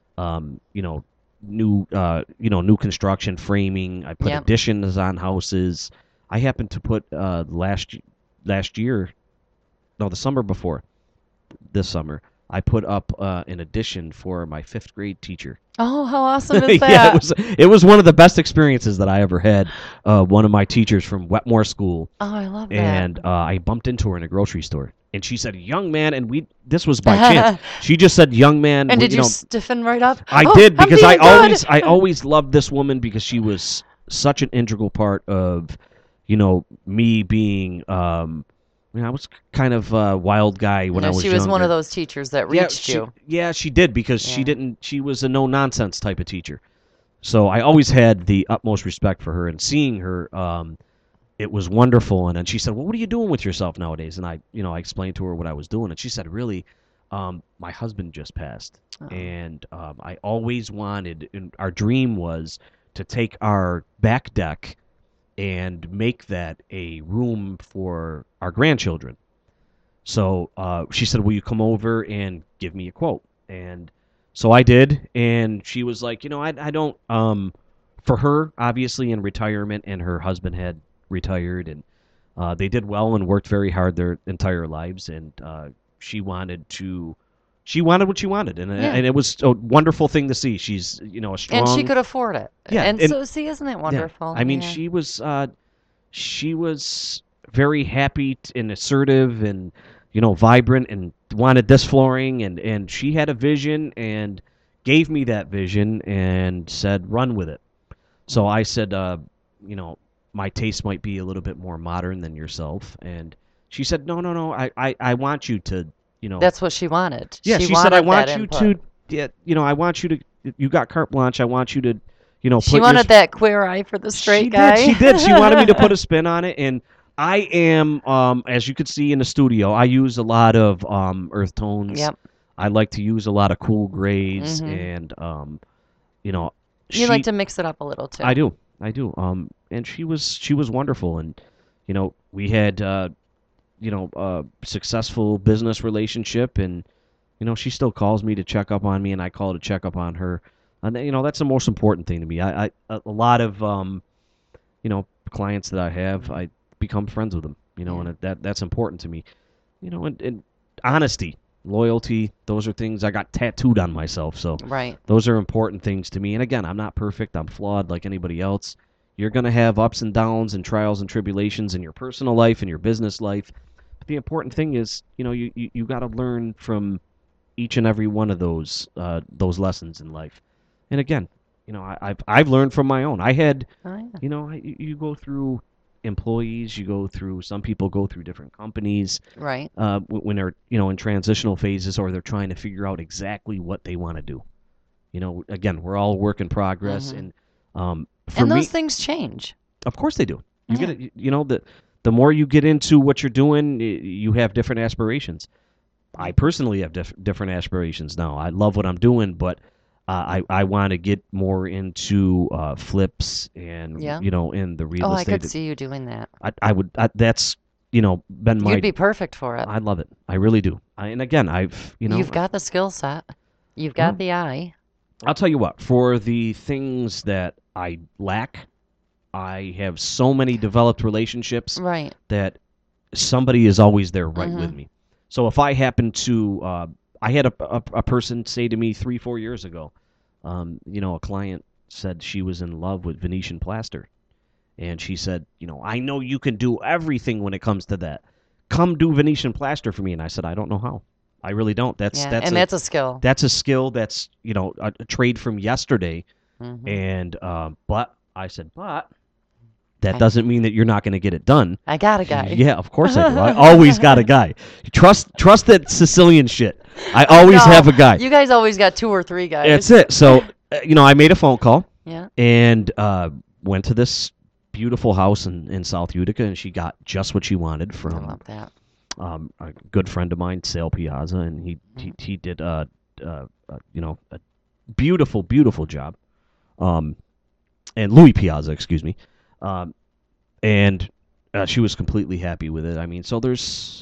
new construction, framing. I put Yep. additions on houses. I happened to put last year, no, the summer before, this summer, I put up an addition for my 5th grade teacher. Oh, how awesome is that? Yeah, it was one of the best experiences that I ever had. One of my teachers from Wetmore School, Oh, I love that. and I bumped into her in a grocery store, and she said, "Young man," and this was by chance. She just said, "Young man." And we- did you stiffen right up? I Oh, did, I'm because I feeling good. always loved this woman, because she was such an integral part of, me being. I was kind of a wild guy when No, I was she was one younger. of those teachers that Yeah, reached you. Yeah, she did, because she Yeah. didn't. She was a no nonsense type of teacher. So I always had the utmost respect for her, and seeing her, it was wonderful. And then she said, "Well, what are you doing with yourself nowadays?" And I explained to her what I was doing, and she said, "Really, my husband just passed, Oh. and I always wanted, and our dream was to take our back deck and make that a room for our grandchildren." So she said, "Will you come over and give me a quote?" And so I did, and she was like, I don't, for her, obviously in retirement, and her husband had retired, and they did well and worked very hard their entire lives, and she wanted what she wanted, and Yeah. and it was a wonderful thing to see. She's, a strong. And she could afford it. Yeah, And and- so, see, isn't it Yeah. wonderful? I mean, Yeah. she was very happy and assertive, and vibrant, and wanted this flooring, and she had a vision and gave me that vision and said, "Run with it." So I said, my taste might be a little bit more modern than yourself, and she said, "No, I want you to, That's what she wanted. yeah." She said, wanted "I want that you input. to, I want you to, you got carte blanche. I want you to, She put your wanted that queer eye for the straight she guy. Did. She did. She wanted me to put a spin on it, and I am, as you could see in the studio, I use a lot of earth tones. Yep. I like to use a lot of cool grays, Mhm. and You like to mix it up a little too. I do. And she was wonderful, and we had a successful business relationship, and she still calls me to check up on me, and I call to check up on her. And that's the most important thing to me. A lot of clients that I have, I become friends with them. Yeah. And that's important to me. And honesty, loyalty, those are things I got tattooed on myself. So Right. those are important things to me. And again, I'm not perfect. I'm flawed like anybody else. You're going to have ups and downs and trials and tribulations in your personal life and your business life. But the important thing is, you got to learn from each and every one of those lessons in life. And again, I've learned from my own. I had, Oh, yeah. you go through employees, some people go through different companies Right. when they're, in transitional phases, or they're trying to figure out exactly what they want to do. Again, we're all work in progress, Mhm. and for And me, those things change. of course they do. You Yeah. get it. The the more you get into what you're doing, you have different aspirations. I personally have different aspirations now. I love what I'm doing, but I want to get more into flips and Yeah. in the real Oh, I estate. could see you doing that. I would. That's been my. You'd be perfect for it. I love it. I really do. And again, You've got the skill set. You've got the eye. I'll tell you what. For the things that I lack, I have so many developed relationships Right. that somebody is always there right with Mhm. me. So if I happen to, I had a person say to me 3-4 years ago, a client said she was in love with Venetian plaster. And she said, I know you can do everything when it comes to that. Come do Venetian plaster for me. And I said, I don't know how. I really don't. That's a skill. That's a skill. That's a trade from yesterday. Mhm. And but I said, but that doesn't mean that you're not going to get it done. I got a guy. Yeah, of course I do. I always got a guy. Trust that Sicilian shit. I always No, have a guy. You guys always got 2 or 3 guys. That's it. So I made a phone call. Yeah. And went to this beautiful house in South Utica, and she got just what she wanted I from love that. a good friend of mine, Sale Piazza, and he did a beautiful job. And Louis Piazza, excuse me, and she was completely happy with it. I mean, so there's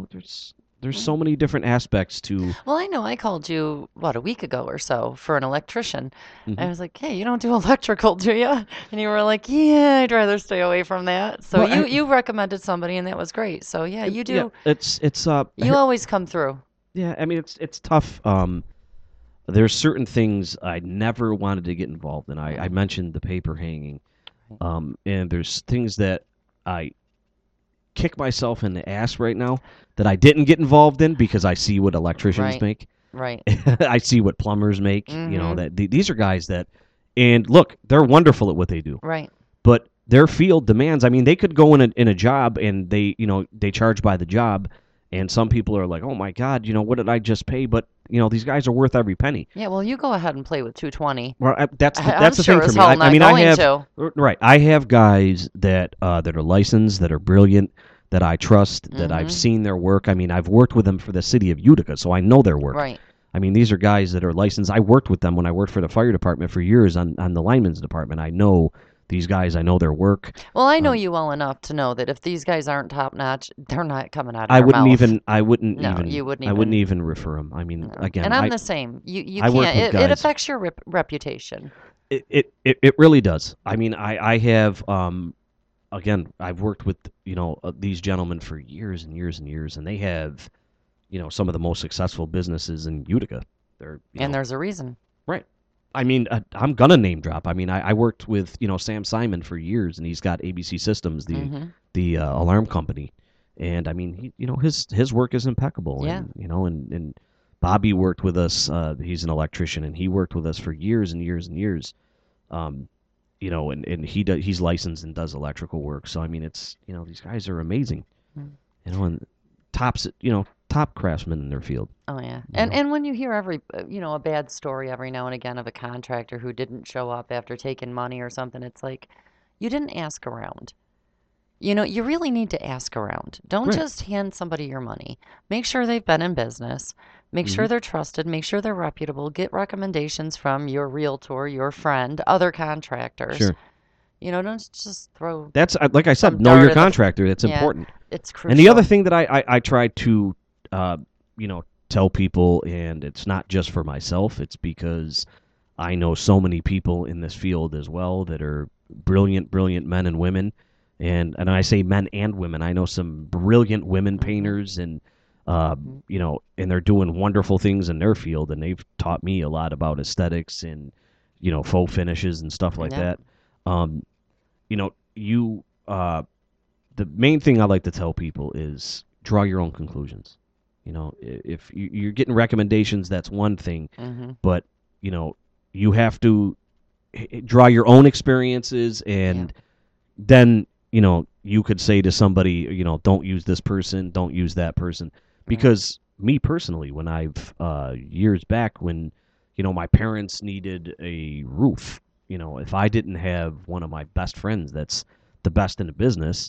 so many different aspects to. Well, I know I called you, a week ago or so for an electrician. Mhm. I was like, hey, you don't do electrical, do you? And you were like, yeah, I'd rather stay away from that. So Well, you recommended somebody, and that was great. So, yeah, you do. Yeah, it's You always come through. Yeah, I mean it's tough. There's certain things I never wanted to get involved in. I mentioned the paper hanging, and there's things that I kick myself in the ass right now that I didn't get involved in because I see what electricians Right. make. Right. I see what plumbers make. Mhm. That these are guys that, and look, they're wonderful at what they do. Right. But their field demands. I mean, they could go in a job and they charge by the job, and some people are like, oh my God, what did I just pay? But these guys are worth every penny. Yeah, well, you go ahead and play with 220. Well, that's I'm the sure thing for as me. hell I not mean, I going have to. right. I have guys that are licensed, that are brilliant, that I trust, that I've Mhm. seen their work. I mean, I've worked with them for the city of Utica, so I know their work. Right. I mean, these are guys that are licensed. I worked with them when I worked for the fire department for years on the lineman's department. I know these guys. I know their work. Well, I know Um, you well enough to know that if these guys aren't top notch, they're not coming out of I your wouldn't mouth. even. I wouldn't No, even. you wouldn't I wouldn't even- even refer them. I mean, No. again, And I'm the same. You I work can't. with It guys. affects your reputation. It really does. I mean, I have again, I've worked with these gentlemen for years and years and years, and they have some of the most successful businesses in Utica. They're And there's a reason. right. I mean, I'm gonna name drop. I mean, I worked with Sam Simon for years, and he's got ABC Systems, Mhm. the alarm company, and I mean, his work is impeccable. Yeah. And Bobby worked with us. He's an electrician, and he worked with us for years and years and years. And he's licensed and does electrical work. So I mean, it's these guys are amazing. Mm. And top craftsmen in their field. Oh yeah. You And know. and when you hear a bad story every now and again of a contractor who didn't show up after taking money or something, it's like you didn't ask around. You really need to ask around. Don't Right. just hand somebody your money. Make sure they've been in business. Make sure Mhm. they're trusted. Make sure they're reputable. Get recommendations from your realtor, your friend, other contractors. Sure. Don't just throw. That's like I said, Some know dart your at the- contractor. That's Yeah. important. It's crucial. And the other thing that I try to tell people, and it's not just for myself, it's because I know so many people in this field as well that are brilliant men and women. And I say men and women. I know some brilliant women Mhm. painters, and and they're doing wonderful things in their field, and they've taught me a lot about aesthetics and faux finishes and stuff like Yeah. that. The main thing I like to tell people is draw your own conclusions. If you're getting recommendations, that's one thing, hmm but you have to draw your own experiences, and then you could say to somebody, don't use this person, don't use that person, because me personally, when I've years back when my parents needed a roof, if I didn't have one of my best friends that's the best in the business,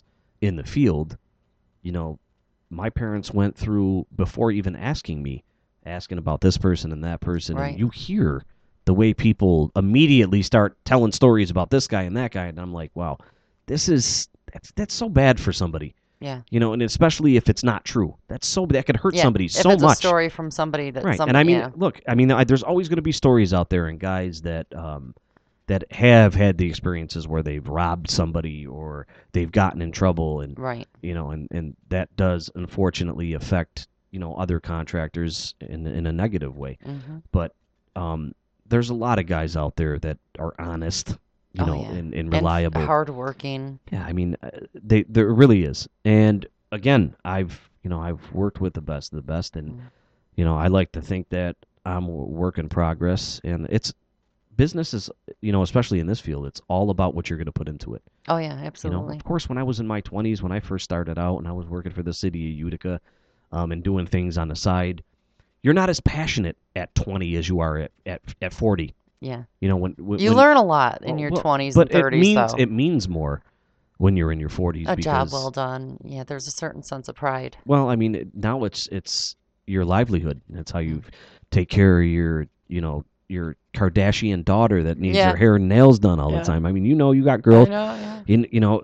in the field, you know, my parents went through before even asking about this person and that person, Right. and you hear the way people immediately start telling stories about this guy and that guy, and I'm like, wow, that's so bad for somebody. Yeah. You know, and especially if it's not true. That could hurt Yeah. somebody If so it's much. a story from somebody that Right. some, And I mean, yeah. look, I mean, there's always going to be stories out there and guys that that have had the experiences where they've robbed somebody or they've gotten in trouble, and Right. you know, and that does unfortunately affect, you know, other contractors in a negative way. Mm-hmm. But there's a lot of guys out there that are honest, you Oh, know, yeah. and reliable. And hardworking. Yeah, I mean, there really is. And again, I've worked with the best of the best, and you know, I like to think that I'm a work in progress. And it's business is, you know, especially in this field, it's all about what you're going to put into it. Oh yeah, You know, absolutely. of course, when I was in my 20s, when I first started out, and I was working for the city of Utica, and doing things on the side, you're not as passionate at 20 as you are at 40. Yeah. You know, when You learn a lot in well, your well, 20s but and 30s, it means more when you're in your 40s a because job well done. Yeah, there's a certain sense of pride. well, I mean, now it's your livelihood. That's how you take care of your, you know, your Kardashian daughter that needs Yeah. her hair and nails done all Yeah. the time. I mean, you know, you got girls, I know, yeah. you know,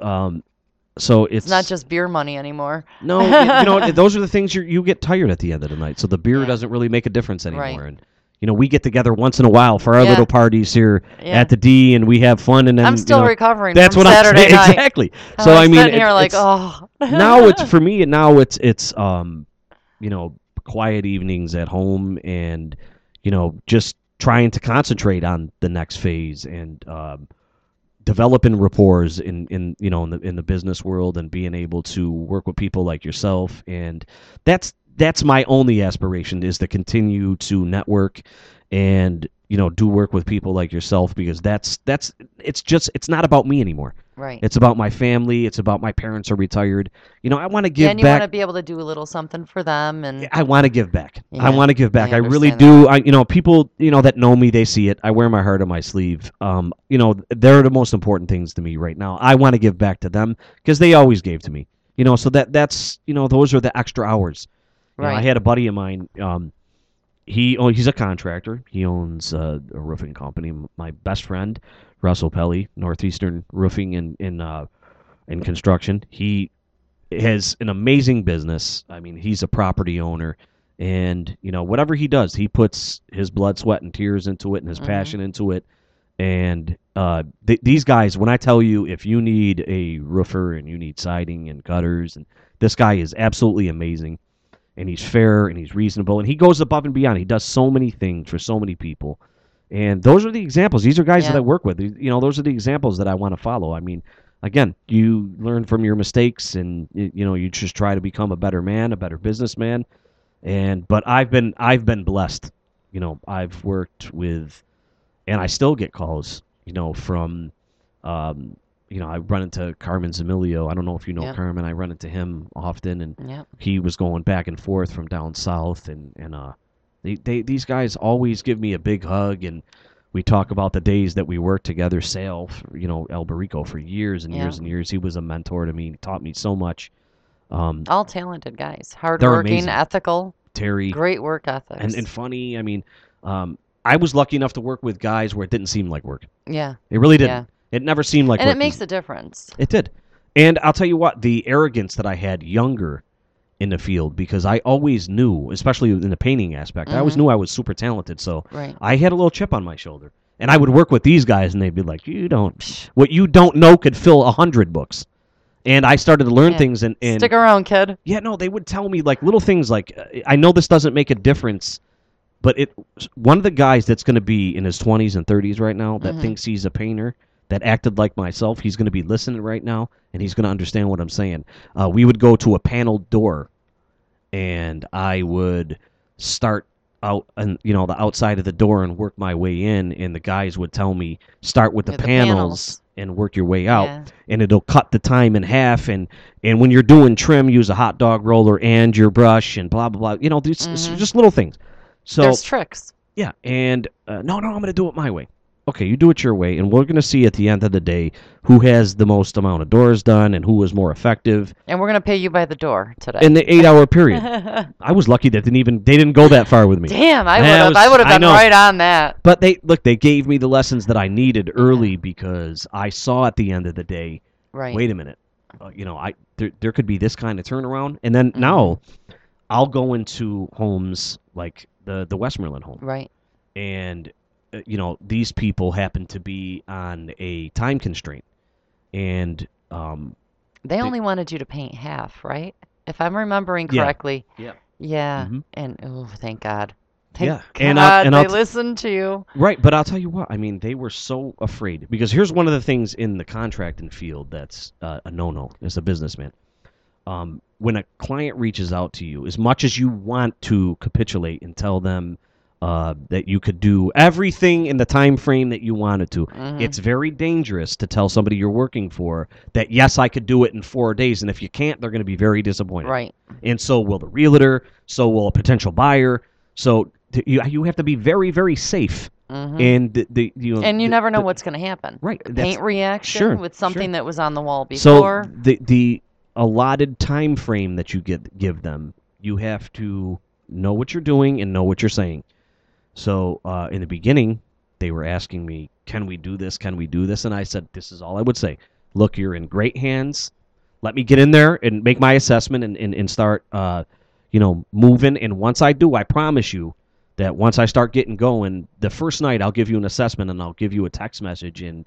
so It's not just beer money anymore. no, you know, those are the things you get tired at the end of the night. So the beer Yeah. doesn't really make a difference anymore. Right. And you know, we get together once in a while for our Yeah. little parties here Yeah. at the D, and we have fun. And then I'm still you know, recovering that's from what Saturday I'm saying. night. Exactly. I'm So like I mean, sitting here like, it's, oh. now it's for me. Now it's you know, quiet evenings at home, and you know, just trying to concentrate on the next phase and developing rapport in you know, in the business world, and being able to work with people like yourself. And that's my only aspiration, is to continue to network and, you know, do work with people like yourself, because it's not about me anymore. Right. It's about my family. It's about my parents are retired. You know, I want to Yeah, give and you want to back. be able to do a little something for them, and I want to give back. Yeah, I want to give back. I I really understand do. You know, people, you know, that know me, they see it. I wear my heart on my sleeve. You know, they're the most important things to me right now. I want to give back to them because they always gave to me. You know, so that's, you know, those are the extra hours. You know, I Right. had a buddy of mine. He's a contractor. He owns a roofing company. My best friend, Russell Pelly, Northeastern Roofing and Construction. He has an amazing business. I mean, he's a property owner, and you know, whatever he does, he puts his blood, sweat, and tears into it, and his Mhm. passion into it. And these guys, when I tell you, if you need a roofer and you need siding and gutters, and this guy is absolutely amazing, and he's fair and he's reasonable, and he goes above and beyond. He does so many things for so many people, and those are the examples. These are guys that Yeah. I work with. You know, those are the examples that I want to follow. I mean, again, you learn from your mistakes, and you know, you just try to become a better man, a better businessman. But I've been blessed. You know, I've worked with, and I still get calls, you know, from you know, I run into Carmen Zamilio. I don't know if you know Yeah. Carmen. I run into him often, and Yep. he was going back and forth from down south, and these guys always give me a big hug, and we talk about the days that we worked together. Sale, you know, El Barrico for years and Yeah. years and years. He was a mentor to me. He taught me so much. All talented guys, They're hardworking, amazing. ethical, Terry great work ethics. and funny. I mean, I was lucky enough to work with guys where it didn't seem like work. yeah, It really didn't. yeah, It never seemed like and work. it makes a difference. It did. And I'll tell you what, the arrogance that I had younger in the field, because I always knew, especially in the painting aspect, I always Mhm. knew I was super talented. So Right. I had a little chip on my shoulder. And I would work with these guys, and they'd be like, what you don't know could fill 100 books. And I started to learn Yeah. things, and Stick around, kid. yeah, no, they would tell me like little things like, I know this doesn't make a difference, but one of the guys that's going to be in his 20s and 30s right now that Mhm. thinks he's a painter, that acted like myself, he's going to be listening right now, and he's going to understand what I'm saying. We would go to a paneled door, and I would start out and, you know, the outside of the door and work my way in, and the guys would tell me, start with the Yeah, the panels panels. and work your way out. Yeah. And it'll cut the time in half, and when you're doing trim, use a hot dog roller and your brush and blah blah blah. You know, it's Mhm. just little things. So There's tricks. yeah, and no, I'm going to do it my way. okay, you do it your way, and we're going to see at the end of the day who has the most amount of doors done and who was more effective And we're going to pay you by the door today. in the 8-hour period. I was lucky that they didn't go that far with me. Damn, I Yeah, would have. I would have I been know. right on that. But they gave me the lessons that I needed early because I saw at the end of the day, Right. wait a minute, there could be this kind of turnaround, and then Mm-hmm. now I'll go into homes like the Westmoreland home, Right. and these people happen to be on a time constraint, and They only wanted you to paint half, right? If I'm remembering Yeah. correctly. Yeah. Yeah. Mhm. And oh, thank God. Thank Yeah. God And they listened to you. right, but I'll tell you what, I mean, they were so afraid because here's one of the things in the contracting field that's a no-no as a businessman. When a client reaches out to you, as much as you want to capitulate and tell them that you could do everything in the time frame that you wanted to, Mhm. it's very dangerous to tell somebody you're working for that, yes, I could do it in 4 days, and if you can't, they're going to be very disappointed. Right. And so will the realtor, so will a potential buyer. So you have to be very, very safe. Mhm. And And you never know what's going to happen. right, A that's- paint reaction sure, with something that was on the wall so before. the allotted time frame that you give them, you have to know what you're doing and know what you're saying. So in the beginning, they were asking me, "Can we do this? Can we do this?" And I said, "This is all I would say. Look, you're in great hands. Let me get in there and make my assessment and start, moving. And once I do, I promise you that once I start getting going, the first night I'll give you an assessment and I'll give you a text message and,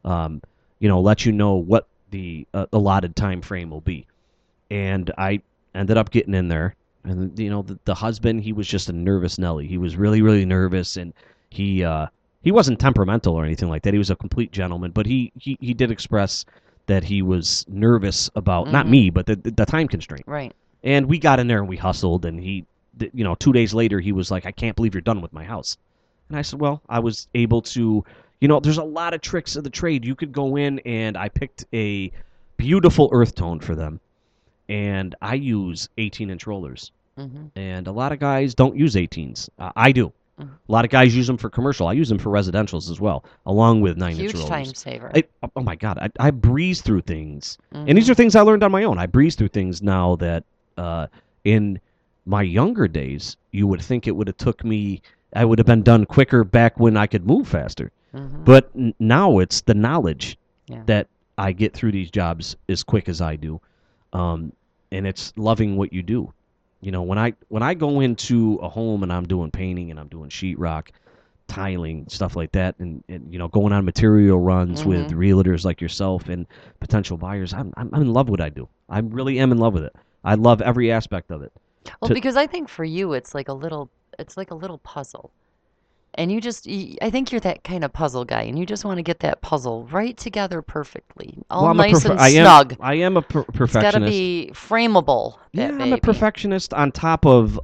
let you know what the allotted time frame will be." And I ended up getting in there. And the husband, he was just a nervous Nelly. He was really, really nervous, and he wasn't temperamental or anything like that. He was a complete gentleman, but he did express that he was nervous about not me, but the time constraint. Right. And we got in there and we hustled, and 2 days later he was like, "I can't believe you're done with my house." And I said, "Well, I was able to, there's a lot of tricks of the trade. You could go in, and I picked a beautiful earth tone for them. And I use 18-inch rollers. Mm-hmm. And a lot of guys don't use 18s. I do. Mhm. A lot of guys use them for commercial. I use them for residentials as well, along with 9-inch Huge rollers. time saver. Oh my God, I breeze through things. Mhm. And these are things I learned on my own. I breeze through things now that in my younger days, you would think it would have took me, I would have been done quicker back when I could move faster. Mhm. But now it's the knowledge Yeah. that I get through these jobs as quick as I do. And it's loving what you do. When I go into a home and I'm doing painting and I'm doing sheetrock, tiling, stuff like that, and going on material runs with realtors like yourself and potential buyers, I'm in love with what I do. I really am in love with it. I love every aspect of it. Well, to- because I think for you, it's like a little puzzle. And I think you're that kind of puzzle guy, and you just want to get that puzzle right together perfectly, all Well, I'm a nice and I am, snug. I am a It's got to perfectionist. be frameable. Yeah, that I'm a baby. perfectionist. On top of,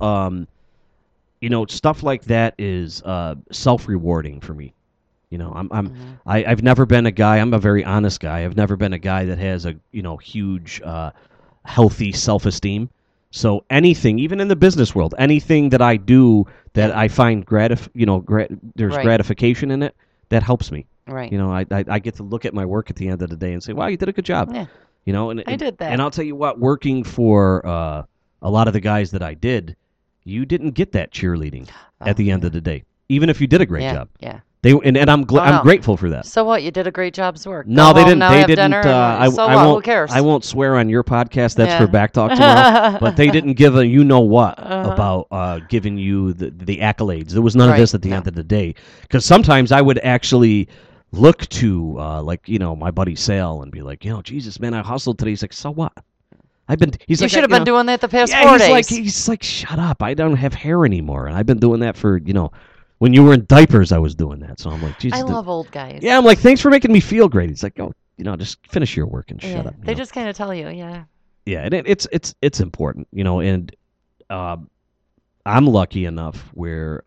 stuff like that is self-rewarding for me. I've never been a guy. I'm a very honest guy. I've never been a guy that has a huge, healthy self-esteem. So anything, even in the business world, anything that I do that I find there's Right. gratification in it, that helps me. Right. I get to look at my work at the end of the day and say, "Wow, you did a good job." Yeah. And I did that. And I'll tell you what, working for a lot of the guys that I did, you didn't get that cheerleading at the end of the day, even if you did a great yeah. job. Yeah. And I'm Oh, no. I'm grateful for that. So what? You did a great job's work. No, Go they home didn't. now, They have didn't. dinner, and I so what? won't. Who cares? I won't swear on your podcast. That's Yeah. for back talk tomorrow. But they didn't give a what Uh-huh. about giving you the accolades. There was none of Right. this at the No. end of the day. Because sometimes I would actually look to my buddy Sal and be like, Jesus, man, I hustled today. He's like, so what? He's You like, should have been doing that the past yeah, 4 he's days. he's like, shut up. I don't have hair anymore. And I've been doing that for, when you were in diapers, I was doing that. So I'm like, Jesus. I love old guys. Yeah, I'm like, thanks for making me feel great. He's like, just finish your work and shut Yeah, up. They just kind of tell you, yeah. Yeah, and it's important, and I'm lucky enough where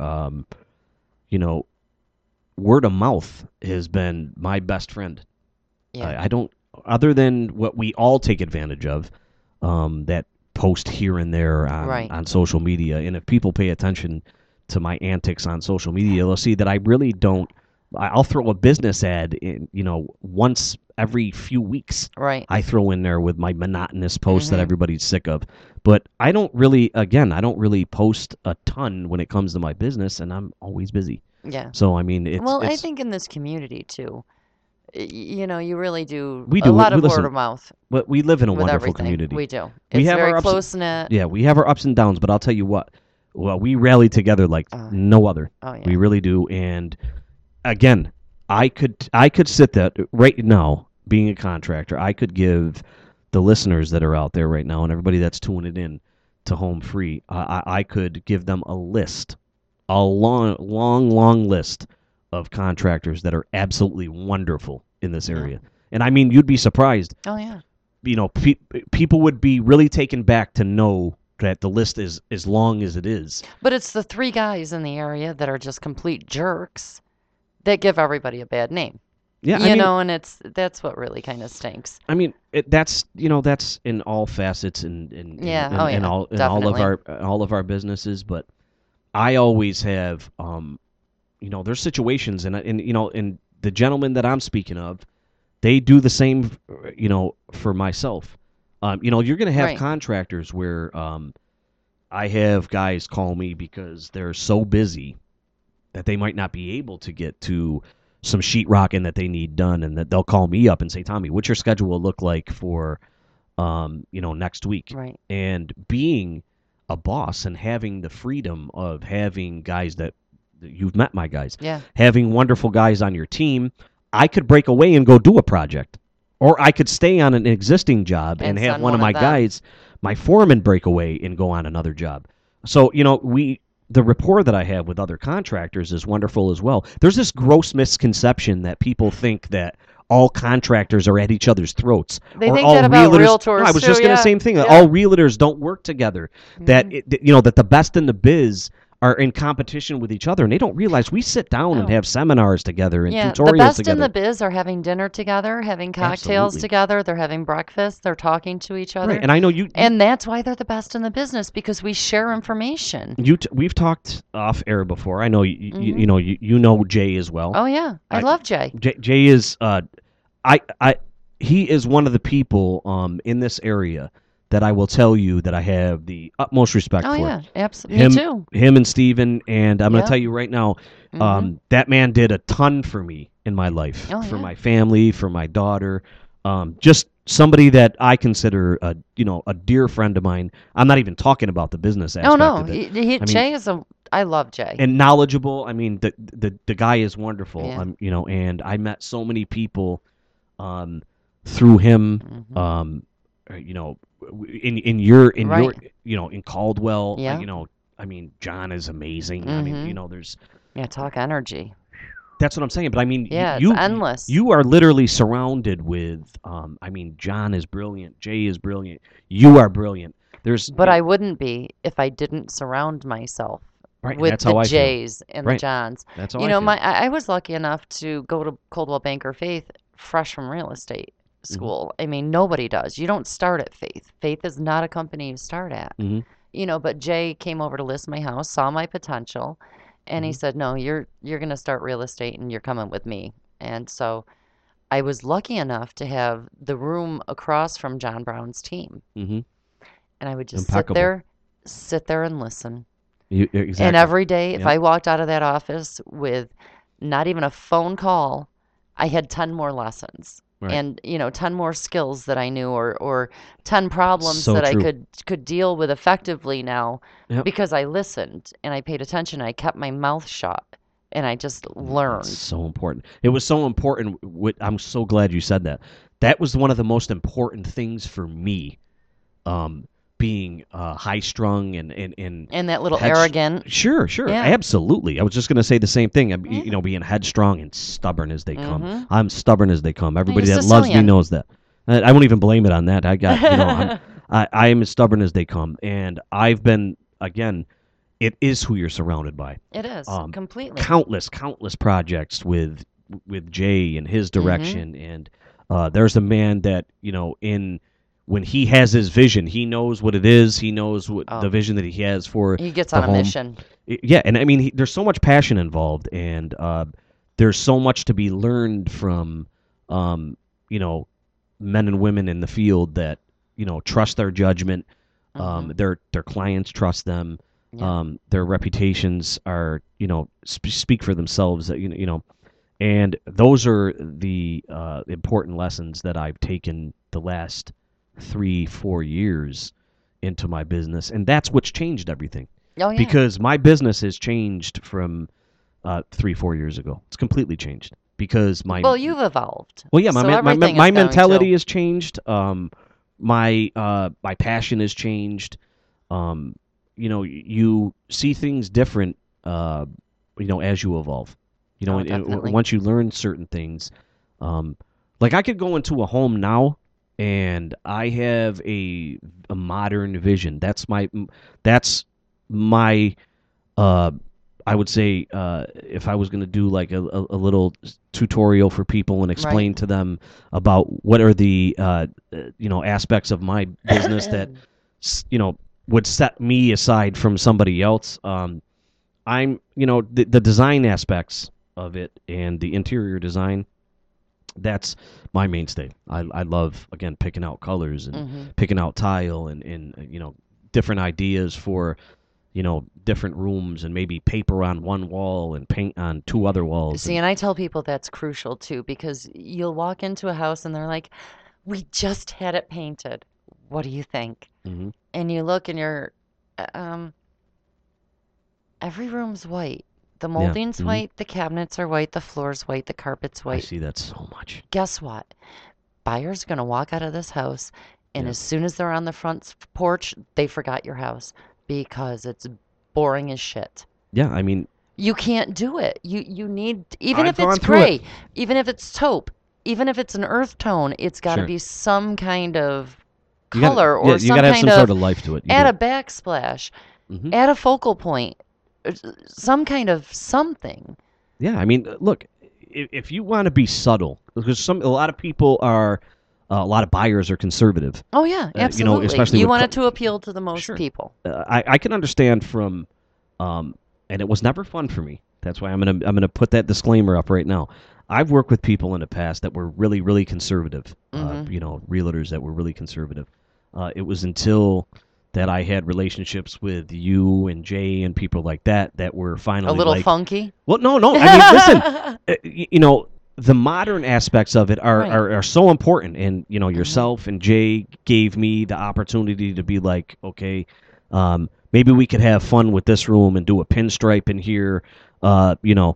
word of mouth has been my best friend. Yeah. I don't, other than what we all take advantage of, that post here and there Right. on social media, and if people pay attention to my antics on social media, they'll see that I really don't I'll throw a business ad in, once every few weeks. Right. I throw in there with my monotonous posts that Mhm. everybody's sick of. But I don't really post a ton when it comes to my business, and I'm always busy. Yeah. So I mean, it's Well, I it's think in this community too, you really do we a do lot of listen, word of mouth but we live in a with wonderful everything. community. We do. We It's have very our ups- close knit. Yeah, we have our ups and downs, but I'll tell you what. Well, we rally together like no other. Oh yeah. We really do. And again, I could sit there right now, being a contractor. I could give the listeners that are out there right now and everybody that's tuning in to Home Free. I could give them a list, a long list of contractors that are absolutely wonderful in this Yeah. area. And I mean, you'd be surprised. Oh yeah. People would be really taken back to know that the list is as long as it is. But it's the 3 guys in the area that are just complete jerks that give everybody a bad name. Yeah, And that's what really kind of stinks. I mean, that's in all facets and Yeah, in, oh, in yeah, all definitely. of our businesses. But I always have, there's situations, and the gentleman that I'm speaking of, they do the same, for myself. You're going to have Right. contractors where I have guys call me because they're so busy that they might not be able to get to some sheetrocking that they need done, and that they'll call me up and say, Tommy, what's your schedule look like for, next week? Right. And being a boss and having the freedom of having guys that you've met, my guys, Yeah. having wonderful guys on your team, I could break away and go do a project. Or I could stay on an existing job and have send one of my them. guys, my foreman, break away and go on another job. So, the rapport that I have with other contractors is wonderful as well. There's this gross misconception that people think that all contractors are at each other's throats. They or think all that about realtors, No, I was too, just going to yeah. say the same thing. That Yeah. all realtors don't work together. That that the best in the biz are in competition with each other, and they don't realize we sit down and No. have seminars together and Yeah, tutorials the best together. in the biz are having dinner together, having cocktails Absolutely. together, they're having breakfast, they're talking to each other. Right, and I know you. And that's why they're the best in the business, because we share information. We've talked off air before. I know you know Jay as well. Oh yeah, I love Jay. Jay is he is one of the people in this area that I will tell you that I have the utmost respect Oh for. yeah, absolutely. Me too. Him and Steven, and I'm going Yeah. to tell you right now, Mhm. that man did a ton for me in my life, Oh, for yeah. my family, for my daughter. Just somebody that I consider a dear friend of mine. I'm not even talking about the business aspect Oh no, of it. Jay is I love Jay. And knowledgeable. I mean, the guy is wonderful. Yeah. And I met so many people through him. Mhm. In your Right. in Caldwell. Yeah. I mean, John is amazing. I mean, Mhm. there's. Yeah, talk energy. That's what I'm saying. But I mean, Yeah, you it's endless. You are literally surrounded with. I mean, John is brilliant. Jay is brilliant. You are brilliant. But I wouldn't be if I didn't surround myself Right, with that's how the I feel. Jays and the Right. Johns. That's how You I know, feel. I was lucky enough to go to Coldwell Banker Faith fresh from real estate Mm-hmm. school. I mean, nobody does. You don't start at Faith. Faith is not a company you start at. Mhm. But Jay came over to list my house, saw my potential, and he Mhm. said, "No, you're going to start real estate and you're coming with me." And so I was lucky enough to have the room across from John Brown's team. Mhm. And I would just Impeccable. sit there and listen. Exactly. And every day, if Yep. I walked out of that office with not even a phone call, I had 10 more lessons. Right. And 10 more skills that I knew, or 10 problems So that true. I could deal with effectively now, Yep. because I listened and I paid attention. I kept my mouth shut and I just learned. That's so important. It was so important. I'm so glad you said that. That was one of the most important things for me, being high strung and And that little Head- arrogant. Sure, Yeah. absolutely. I was just going to say the same thing. Yeah. Being headstrong and stubborn as they come. Mhm. I'm stubborn as they come. Everybody He's that loves me Sicilian. knows that. I won't even blame it on that. I got, I am as stubborn as they come, and I've been again. It is who you're surrounded by. It is completely. Countless projects with Jay and his Mm-hmm. direction, and there's a man that when he has his vision, he knows what it is. He knows what Oh. the vision that he has for He gets the on a home. mission. Yeah, and I mean, there's so much passion involved, and there's so much to be learned from, you know, men and women in the field that, you know, trust their judgment. Their clients trust them. Yeah. Their reputations are, you know, speak for themselves. You know, and those are the important lessons that I've taken the last 3-4 years into my business, and that's what's changed everything. Oh yeah. Because my business has changed from 3-4 years ago. It's completely changed because Well, you've evolved. well, yeah, So my everything is going mentality to. has changed. My passion has changed. You know, you see things different. You know, as you evolve. You know, Oh, and definitely. once you learn certain things, like I could go into a home now, and I have a modern vision. That's my I would say if I was going to do like a little tutorial for people and explain Right. to them about what are the you know, aspects of my business that you know, would set me aside from somebody else. I'm, you know, the design aspects of it and the interior design. That's my mainstay. I love, again, picking out colors and picking out tile and you know, different ideas for, you know, different rooms and maybe paper on one wall and paint on two other walls. See, and I tell people that's crucial too, because you'll walk into a house and they're like, "We just had it painted. What do you think?" Mm-hmm. And you look and you're, um, every room's white. The Yeah. molding's Mhm. white, the cabinets are white, the floor's white, the carpet's I white. see that so much. Guess what? Buyer's gonna walk out of this house, and Yeah. as soon as they're on the front porch, they forgot your house because it's boring as shit. Yeah, I mean, You can't do it. You need, even I've if it's gone through it. gray, even if it's taupe, even if it's an earth tone, it's got to Sure. be some kind of You gotta, color yeah, or you some gotta have kind some sort of of life to it. You add a do. backsplash, Mhm. add a focal point, some kind of something. Yeah, I mean, look, if you want to be subtle, because a lot of people are, a lot of buyers are conservative. Oh yeah, You know, absolutely. especially You with want it to appeal to the most Sure. people. I can understand from, and it was never fun for me. That's why I'm gonna put that disclaimer up right now. I've worked with people in the past that were really, really conservative. You know, realtors that were really conservative. It was until that I had relationships with you and Jay and people like that that were finally A little like, funky. well, no. I mean, listen, you know, the modern aspects of it are, Right. are so important. And, you know, yourself and Jay gave me the opportunity to be like, okay, maybe we could have fun with this room and do a pinstripe in here, you know,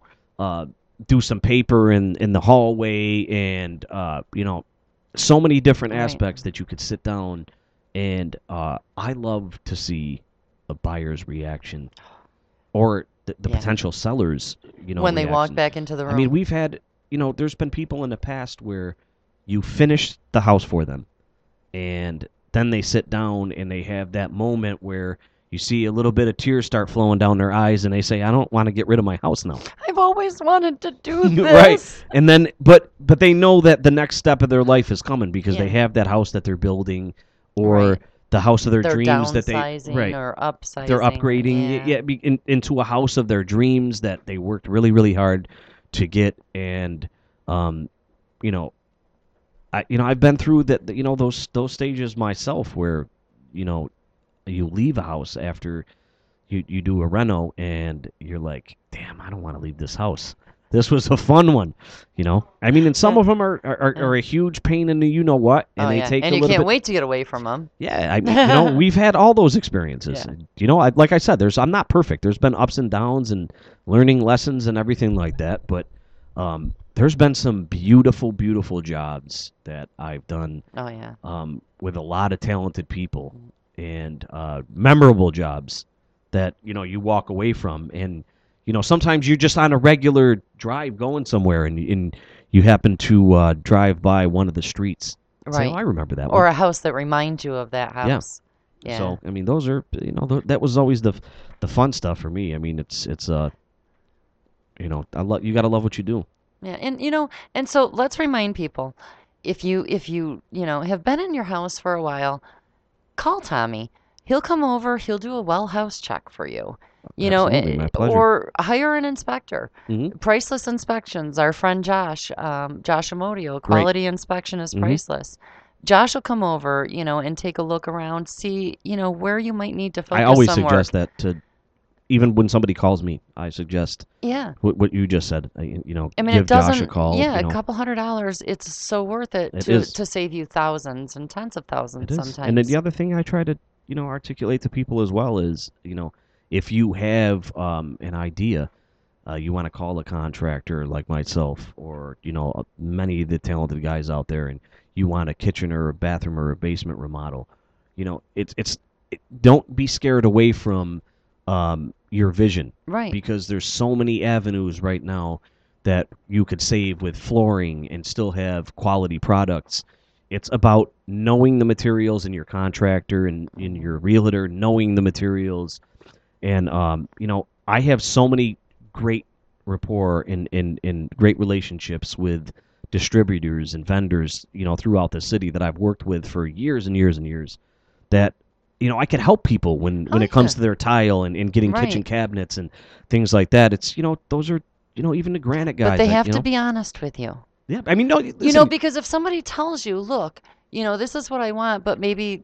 do some paper in the hallway and, you know, so many different Right. aspects that you could sit down. And I love to see a buyer's reaction or the Yeah. potential sellers, you know, When they walk reaction. back into the room. I mean, we've had, you know, there's been people in the past where you finish the house for them, and then they sit down and they have that moment where you see a little bit of tears start flowing down their eyes, and they say, "I don't want to get rid of my house now." I've always wanted to do this. Right. And then, but they know that the next step of their life is coming because they Yeah. have that house that they're building, or Right. the house of their They're dreams that they downsizing or upsizing. they're upgrading Yeah. into a house of their dreams that they worked really, really hard to get. And you know, I've been through that, you know, those stages myself where, you know, you leave a house after you do a reno and you're like, damn, I don't want to leave this house. This was a fun one, you know. I mean, and some Yeah. of them are a huge pain in the you know what, and Oh, they yeah. take And a you little can't bit. wait to get away from them. Yeah, I mean, you know, we've had all those experiences. Yeah. You know, like I said, I'm not perfect. There's been ups and downs and learning lessons and everything like that. But there's been some beautiful, beautiful jobs that I've done Oh yeah. with a lot of talented people and memorable jobs that, you know, you walk away from. And, you know, sometimes you're just on a regular drive going somewhere and you happen to drive by one of the streets. And say, Right. oh, I remember that Or one. a house that reminds you of that house. Yeah. So, I mean, those are, you know, that was always the fun stuff for me. I mean, it's you know, you got to love what you do. Yeah, and you know, and so let's remind people, if you know, have been in your house for a while, call Tommy. He'll come over, he'll do a well house check for you. Absolutely, my pleasure. Or hire an inspector. Mhm. Priceless inspections. Our friend Josh, Josh Amodio, Great. quality inspection is Mhm. priceless. Josh will come over, and take a look around, see, where you might need to focus I always some suggest work. that to even when somebody calls me, I suggest Yeah. what you just said. I mean, Give it Josh a doesn't, call. yeah, a couple $100, it's so worth it It to is. save you thousands and tens of thousands It is. And then sometimes. the other thing I try to, articulate to people as well is, if you have an idea, you want to call a contractor like myself or, many of the talented guys out there, and you want a kitchen or a bathroom or a basement remodel, don't be scared away from your vision, Right. because there's so many avenues right now that you could save with flooring and still have quality products. It's about knowing the materials in your contractor and in your realtor, knowing the materials. And, I have so many great rapport and great relationships with distributors and vendors, throughout the city that I've worked with for years and years and years, that, I can help people when Oh, it comes yeah. to their tile and getting kitchen Right. cabinets and things like that. It's, those are, even the granite guys. But they have you to know? be honest with you. Yeah, I mean, no, listen, Because if somebody tells you, look, this is what I want, but maybe,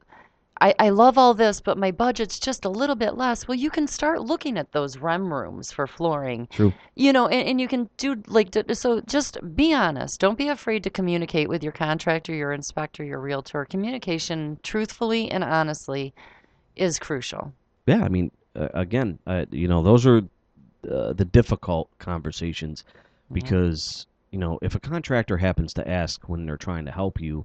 I love all this, but my budget's just a little bit less. Well, you can start looking at those REM rooms for flooring, true. and you can do so just be honest. Don't be afraid to communicate with your contractor, your inspector, your realtor. Communication truthfully and honestly is crucial. Yeah, I mean, again, those are the difficult conversations, because if a contractor happens to ask when they're trying to help you,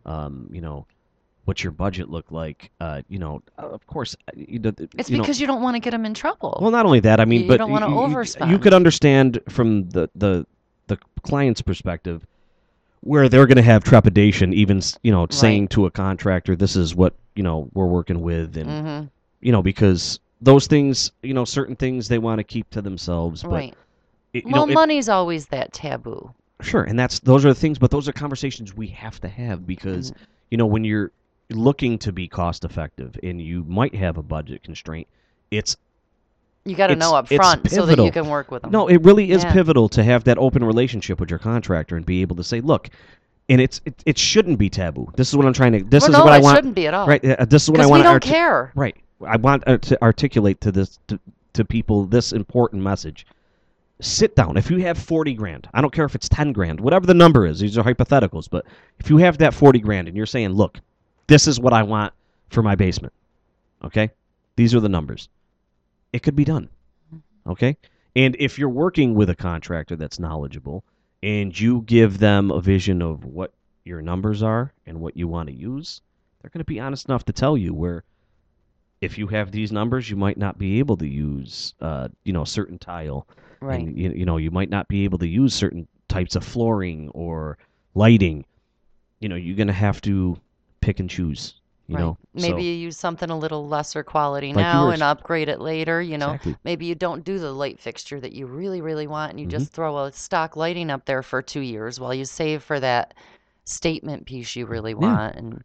what's your budget look like? Of course, It's because you don't want to get them in trouble. well, not only that, I mean, You but don't wanna you overspend. could understand from the client's perspective where they're going to have trepidation, even saying to a contractor, "This is what we're working with," and because those things, certain things they want to keep to themselves, but Right. it- you Well, know, it- money's always that taboo. Sure, and those are the things, but those are conversations we have to have, because when you're looking to be cost effective and you might have a budget constraint, it's You got to know up it's front so that you pivotal. can work with them. No, it really is Yeah. pivotal to have that open relationship with your contractor and be able to say, look, and it shouldn't be taboo. This is what I'm trying to. This Well, is no, what I it want. shouldn't be at all. Right. This is what I Because want we don't care. Right. I want to articulate to people this important message. Sit down. If you have 40 grand, I don't care if it's 10 grand, whatever the number is. These are hypotheticals, but if you have that 40 grand and you're saying, look, this is what I want for my basement. Okay? These are the numbers. It could be done. Okay? And if you're working with a contractor that's knowledgeable and you give them a vision of what your numbers are and what you want to use, they're going to be honest enough to tell you where if you have these numbers, you might not be able to use, certain tile. Right. And, you might not be able to use certain types of flooring or lighting. You're going to have to pick and choose, Right. Maybe So, you use something a little lesser quality Like now yours. and upgrade it later, Exactly. Maybe you don't do the light fixture that you really, really want and you Mhm. just throw a stock lighting up there for 2 years while you save for that statement piece you really want. And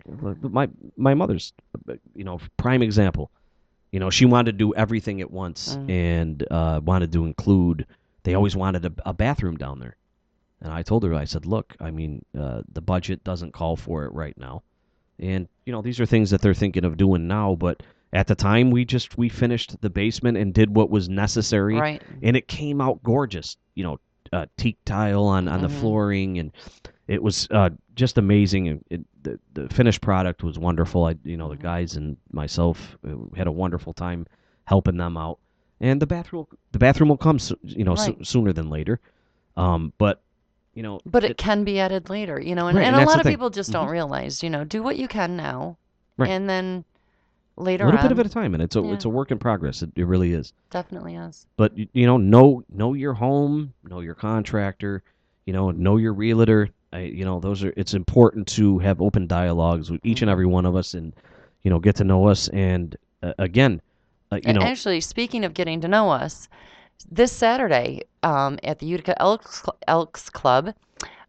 My mother's, prime example. She wanted to do everything at once and wanted to include. They always wanted a bathroom down there, and I told her, I said, look, I mean, the budget doesn't call for it right now, and these are things that they're thinking of doing now, but at the time we finished the basement and did what was necessary, right. and it came out gorgeous. Teak tile on the Mhm. flooring, and it was just amazing. And the finished product was wonderful. The guys and myself had a wonderful time helping them out. And the bathroom will come, Right. sooner than later. But But it can be added later, and, Right, and and a that's lot the of thing. people just don't realize, do what you can now. Right. And then later a little bit of on, it at a time, and it's Yeah. a work in progress. It really is. definitely is. But know your home, know your contractor, know your realtor. It's important to have open dialogues with each and every one of us, and get to know us. And again, And actually, speaking of getting to know us, this Saturday at the Utica Elks Club,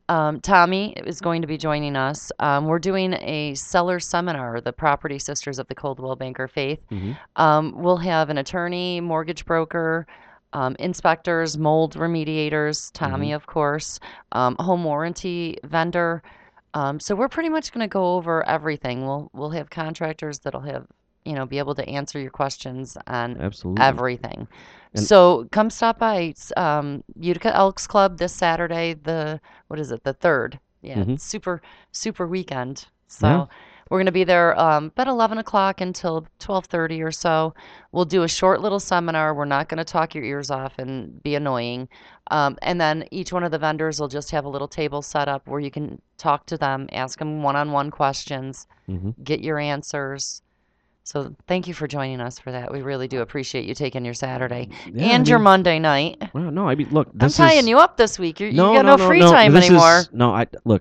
Tommy is going to be joining us. We're doing a seller seminar, the Property Sisters of the Coldwell Banker Faith. We'll have an attorney, mortgage broker, inspectors, mold remediators, Tommy, of course, home warranty vendor. So we're pretty much going to go over everything. We'll have contractors that'll have, be able to answer your questions on Absolutely. everything. And- So come stop by. It's Utica Elks Club this Saturday, the 3rd. Yeah, Mhm. super weekend. So Yeah. we're going to be there about 11 o'clock until 12:30 or so. We'll do a short little seminar. We're not going to talk your ears off and be annoying. And then each one of the vendors will just have a little table set up where you can talk to them, ask them one-on-one questions, get your answers. So thank you for joining us for that. We really do appreciate you taking your Saturday Yeah, and I your mean- Monday night. Well, no, I mean, look, I'm this tying is... you up this week. You No, got no, no free no. time This anymore. is no.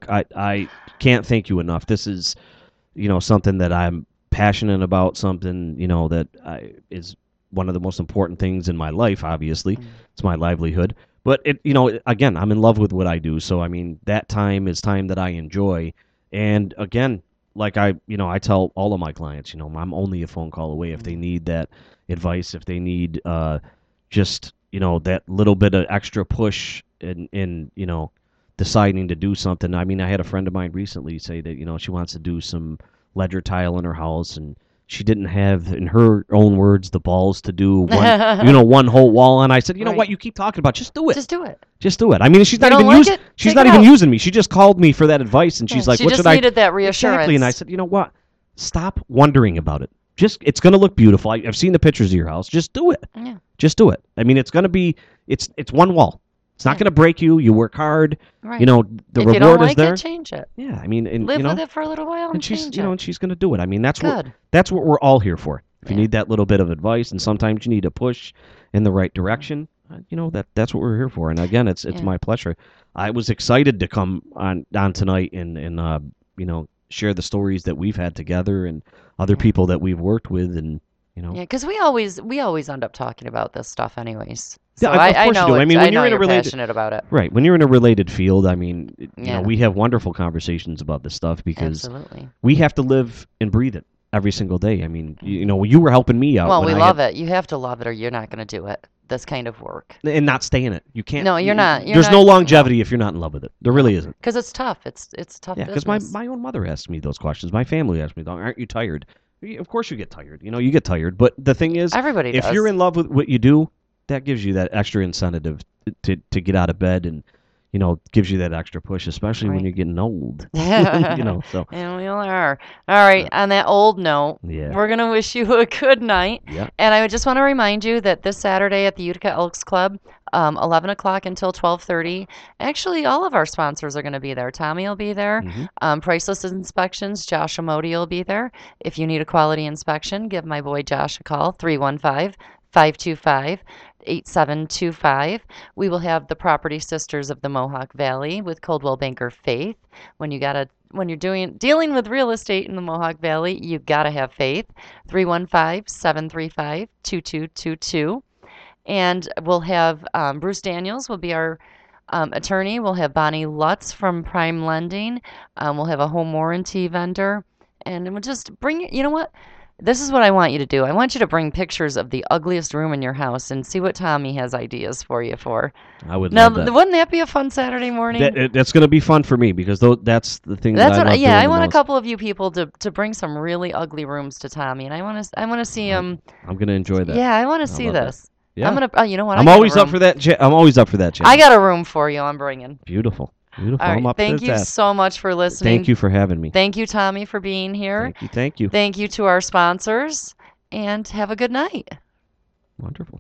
I can't thank you enough. This is, something that I'm passionate about. Something that is one of the most important things in my life. Obviously, it's my livelihood. But again, I'm in love with what I do. So I mean, that time is time that I enjoy. And again, like I tell all of my clients, I'm only a phone call away if they need that advice, if they need just that little bit of extra push in deciding to do something. I mean, I had a friend of mine recently say that she wants to do some ledger tile in her house, and she didn't have, in her own words, the balls to do one whole wall. And I said, Right. what you keep talking about, just do it. Just do it. Just do it. I mean, she's You not don't even like using. it? She's Take not it even out. using me. She just called me for that advice, and she's like, she "What just should I?" needed that reassurance. Exactly. And I said, you know what? Stop wondering about it. It's going to look beautiful. I've seen the pictures of your house. Just do it. Yeah. Just do it. I mean, it's going to be. It's one wall. It's not Yeah. going to break you. You work hard. Right. The if reward you don't is like there. it, change it. Yeah. I mean, and Live with it for a little while and and she's change and it. she's going to do it. I mean, that's Good. what we're all here for. If you Yeah. need that little bit of advice, and sometimes you need a push in the right direction, that's what we're here for. And again, it's Yeah. my pleasure. I was excited to come on tonight and share the stories that we've had together and other people that we've worked with, and Yeah, because we always end up talking about this stuff anyways. Yeah, So of I course you know do. I mean, when know you're in a related- passionate about it. right, when you're in a related field, I mean, Yeah. we have wonderful conversations about this stuff because Absolutely. we have to live and breathe it every single day. I mean, you were helping me out. Well, when we I love it. You have to love it, or you're not going to do it. This kind of work, and not stay in it. You can't. No, you're not. You're There's no not- longevity if you're not in love with it. There really isn't. because it's tough. It's tough. Yeah, because business. my own mother asked me those questions. My family asked me, "Aren't you tired?" Of course you get tired. You get tired. But the thing is, Everybody if does. you're in love with what you do, that gives you that extra incentive to get out of bed, and gives you that extra push, especially when Right. you're getting old. So And we all are. All right. On that old note, yeah, we're going to wish you a good night. yeah. And I just want to remind you that this Saturday at the Utica Elks Club, 11 o'clock until 12:30, actually all of our sponsors are going to be there. Tommy will be there. Mhm. Priceless Inspections, Josh Amodi will be there. If you need a quality inspection, give my boy Josh a call, 315-525-8725. We will have the Property Sisters of the Mohawk Valley with Coldwell Banker Faith. When you're dealing with real estate in the Mohawk Valley, you gotta have faith. 315-735-2222. And we'll have Bruce Daniels will be our attorney. We'll have Bonnie Lutz from Prime Lending. We'll have a home warranty vendor. And we'll just bring, you know what? This is what I want you to do. I want you to bring pictures of the ugliest room in your house and see what Tommy has ideas for you for. I would Now, love that. wouldn't that be a fun Saturday morning? That's going to be fun for me because that's the thing That's that I what. love Yeah, doing I the want a most. couple of you people to bring some really ugly rooms to Tommy, and I want to see him. I'm going to enjoy that. Yeah, I want to see love that. this. Yeah. I'm gonna. You know what? I'm I got a always up room. for that. I'm always up for that. I got a room for you. I'm bringing. Beautiful. All I'm right. up Thank for you that. so much for listening. Thank you for having me. Thank you, Tommy, for being here. Thank you. Thank you to our sponsors, and have a good night. Wonderful.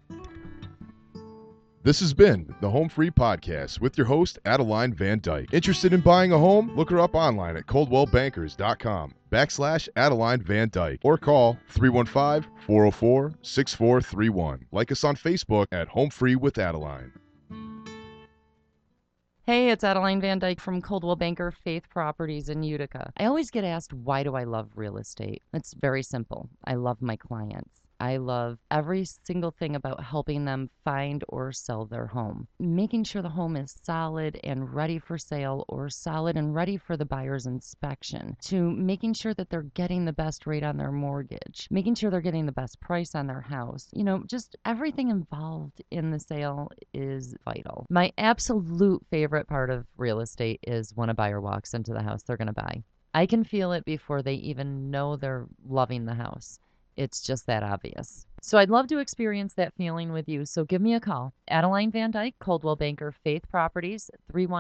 This has been the Home Free Podcast with your host, Adeline Van Dyke. Interested in buying a home? Look her up online at coldwellbankers.com/Adeline Van Dyke or call 315-404-6431. Like us on Facebook at Home Free with Adeline. Hey, it's Adeline Van Dyke from Coldwell Banker Faith Properties in Utica. I always get asked, why do I love real estate? It's very simple. I love my clients. I love every single thing about helping them find or sell their home. Making sure the home is solid and ready for sale or solid and ready for the buyer's inspection, to making sure that they're getting the best rate on their mortgage, making sure they're getting the best price on their house. Just everything involved in the sale is vital. My absolute favorite part of real estate is when a buyer walks into the house they're going to buy. I can feel it before they even know they're loving the house. It's just that obvious. So I'd love to experience that feeling with you. So give me a call. Adeline Van Dyke, Coldwell Banker Faith Properties,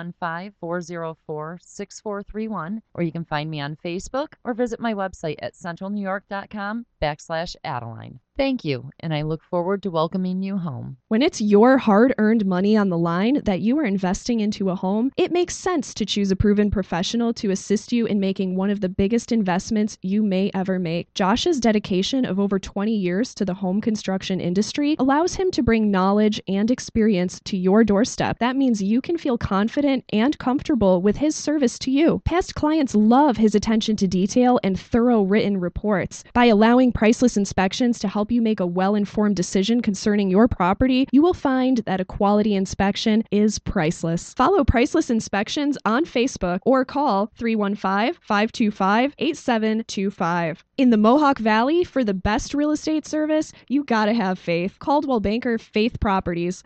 315-404-6431. Or you can find me on Facebook or visit my website at centralnewyork.com/Adeline. Thank you, and I look forward to welcoming you home. When it's your hard-earned money on the line that you are investing into a home, it makes sense to choose a proven professional to assist you in making one of the biggest investments you may ever make. Josh's dedication of over 20 years to the home construction industry allows him to bring knowledge and experience to your doorstep. That means you can feel confident and comfortable with his service to you. Past clients love his attention to detail and thorough written reports. By allowing priceless inspections to help you make a well-informed decision concerning your property, you will find that a quality inspection is priceless. Follow Priceless Inspections on Facebook or call 315-525-8725. In the Mohawk Valley, for the best real estate service, you gotta have faith. Coldwell Banker Faith Properties,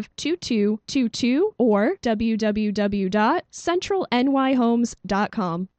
315-735-2222 or www.centralnyhomes.com.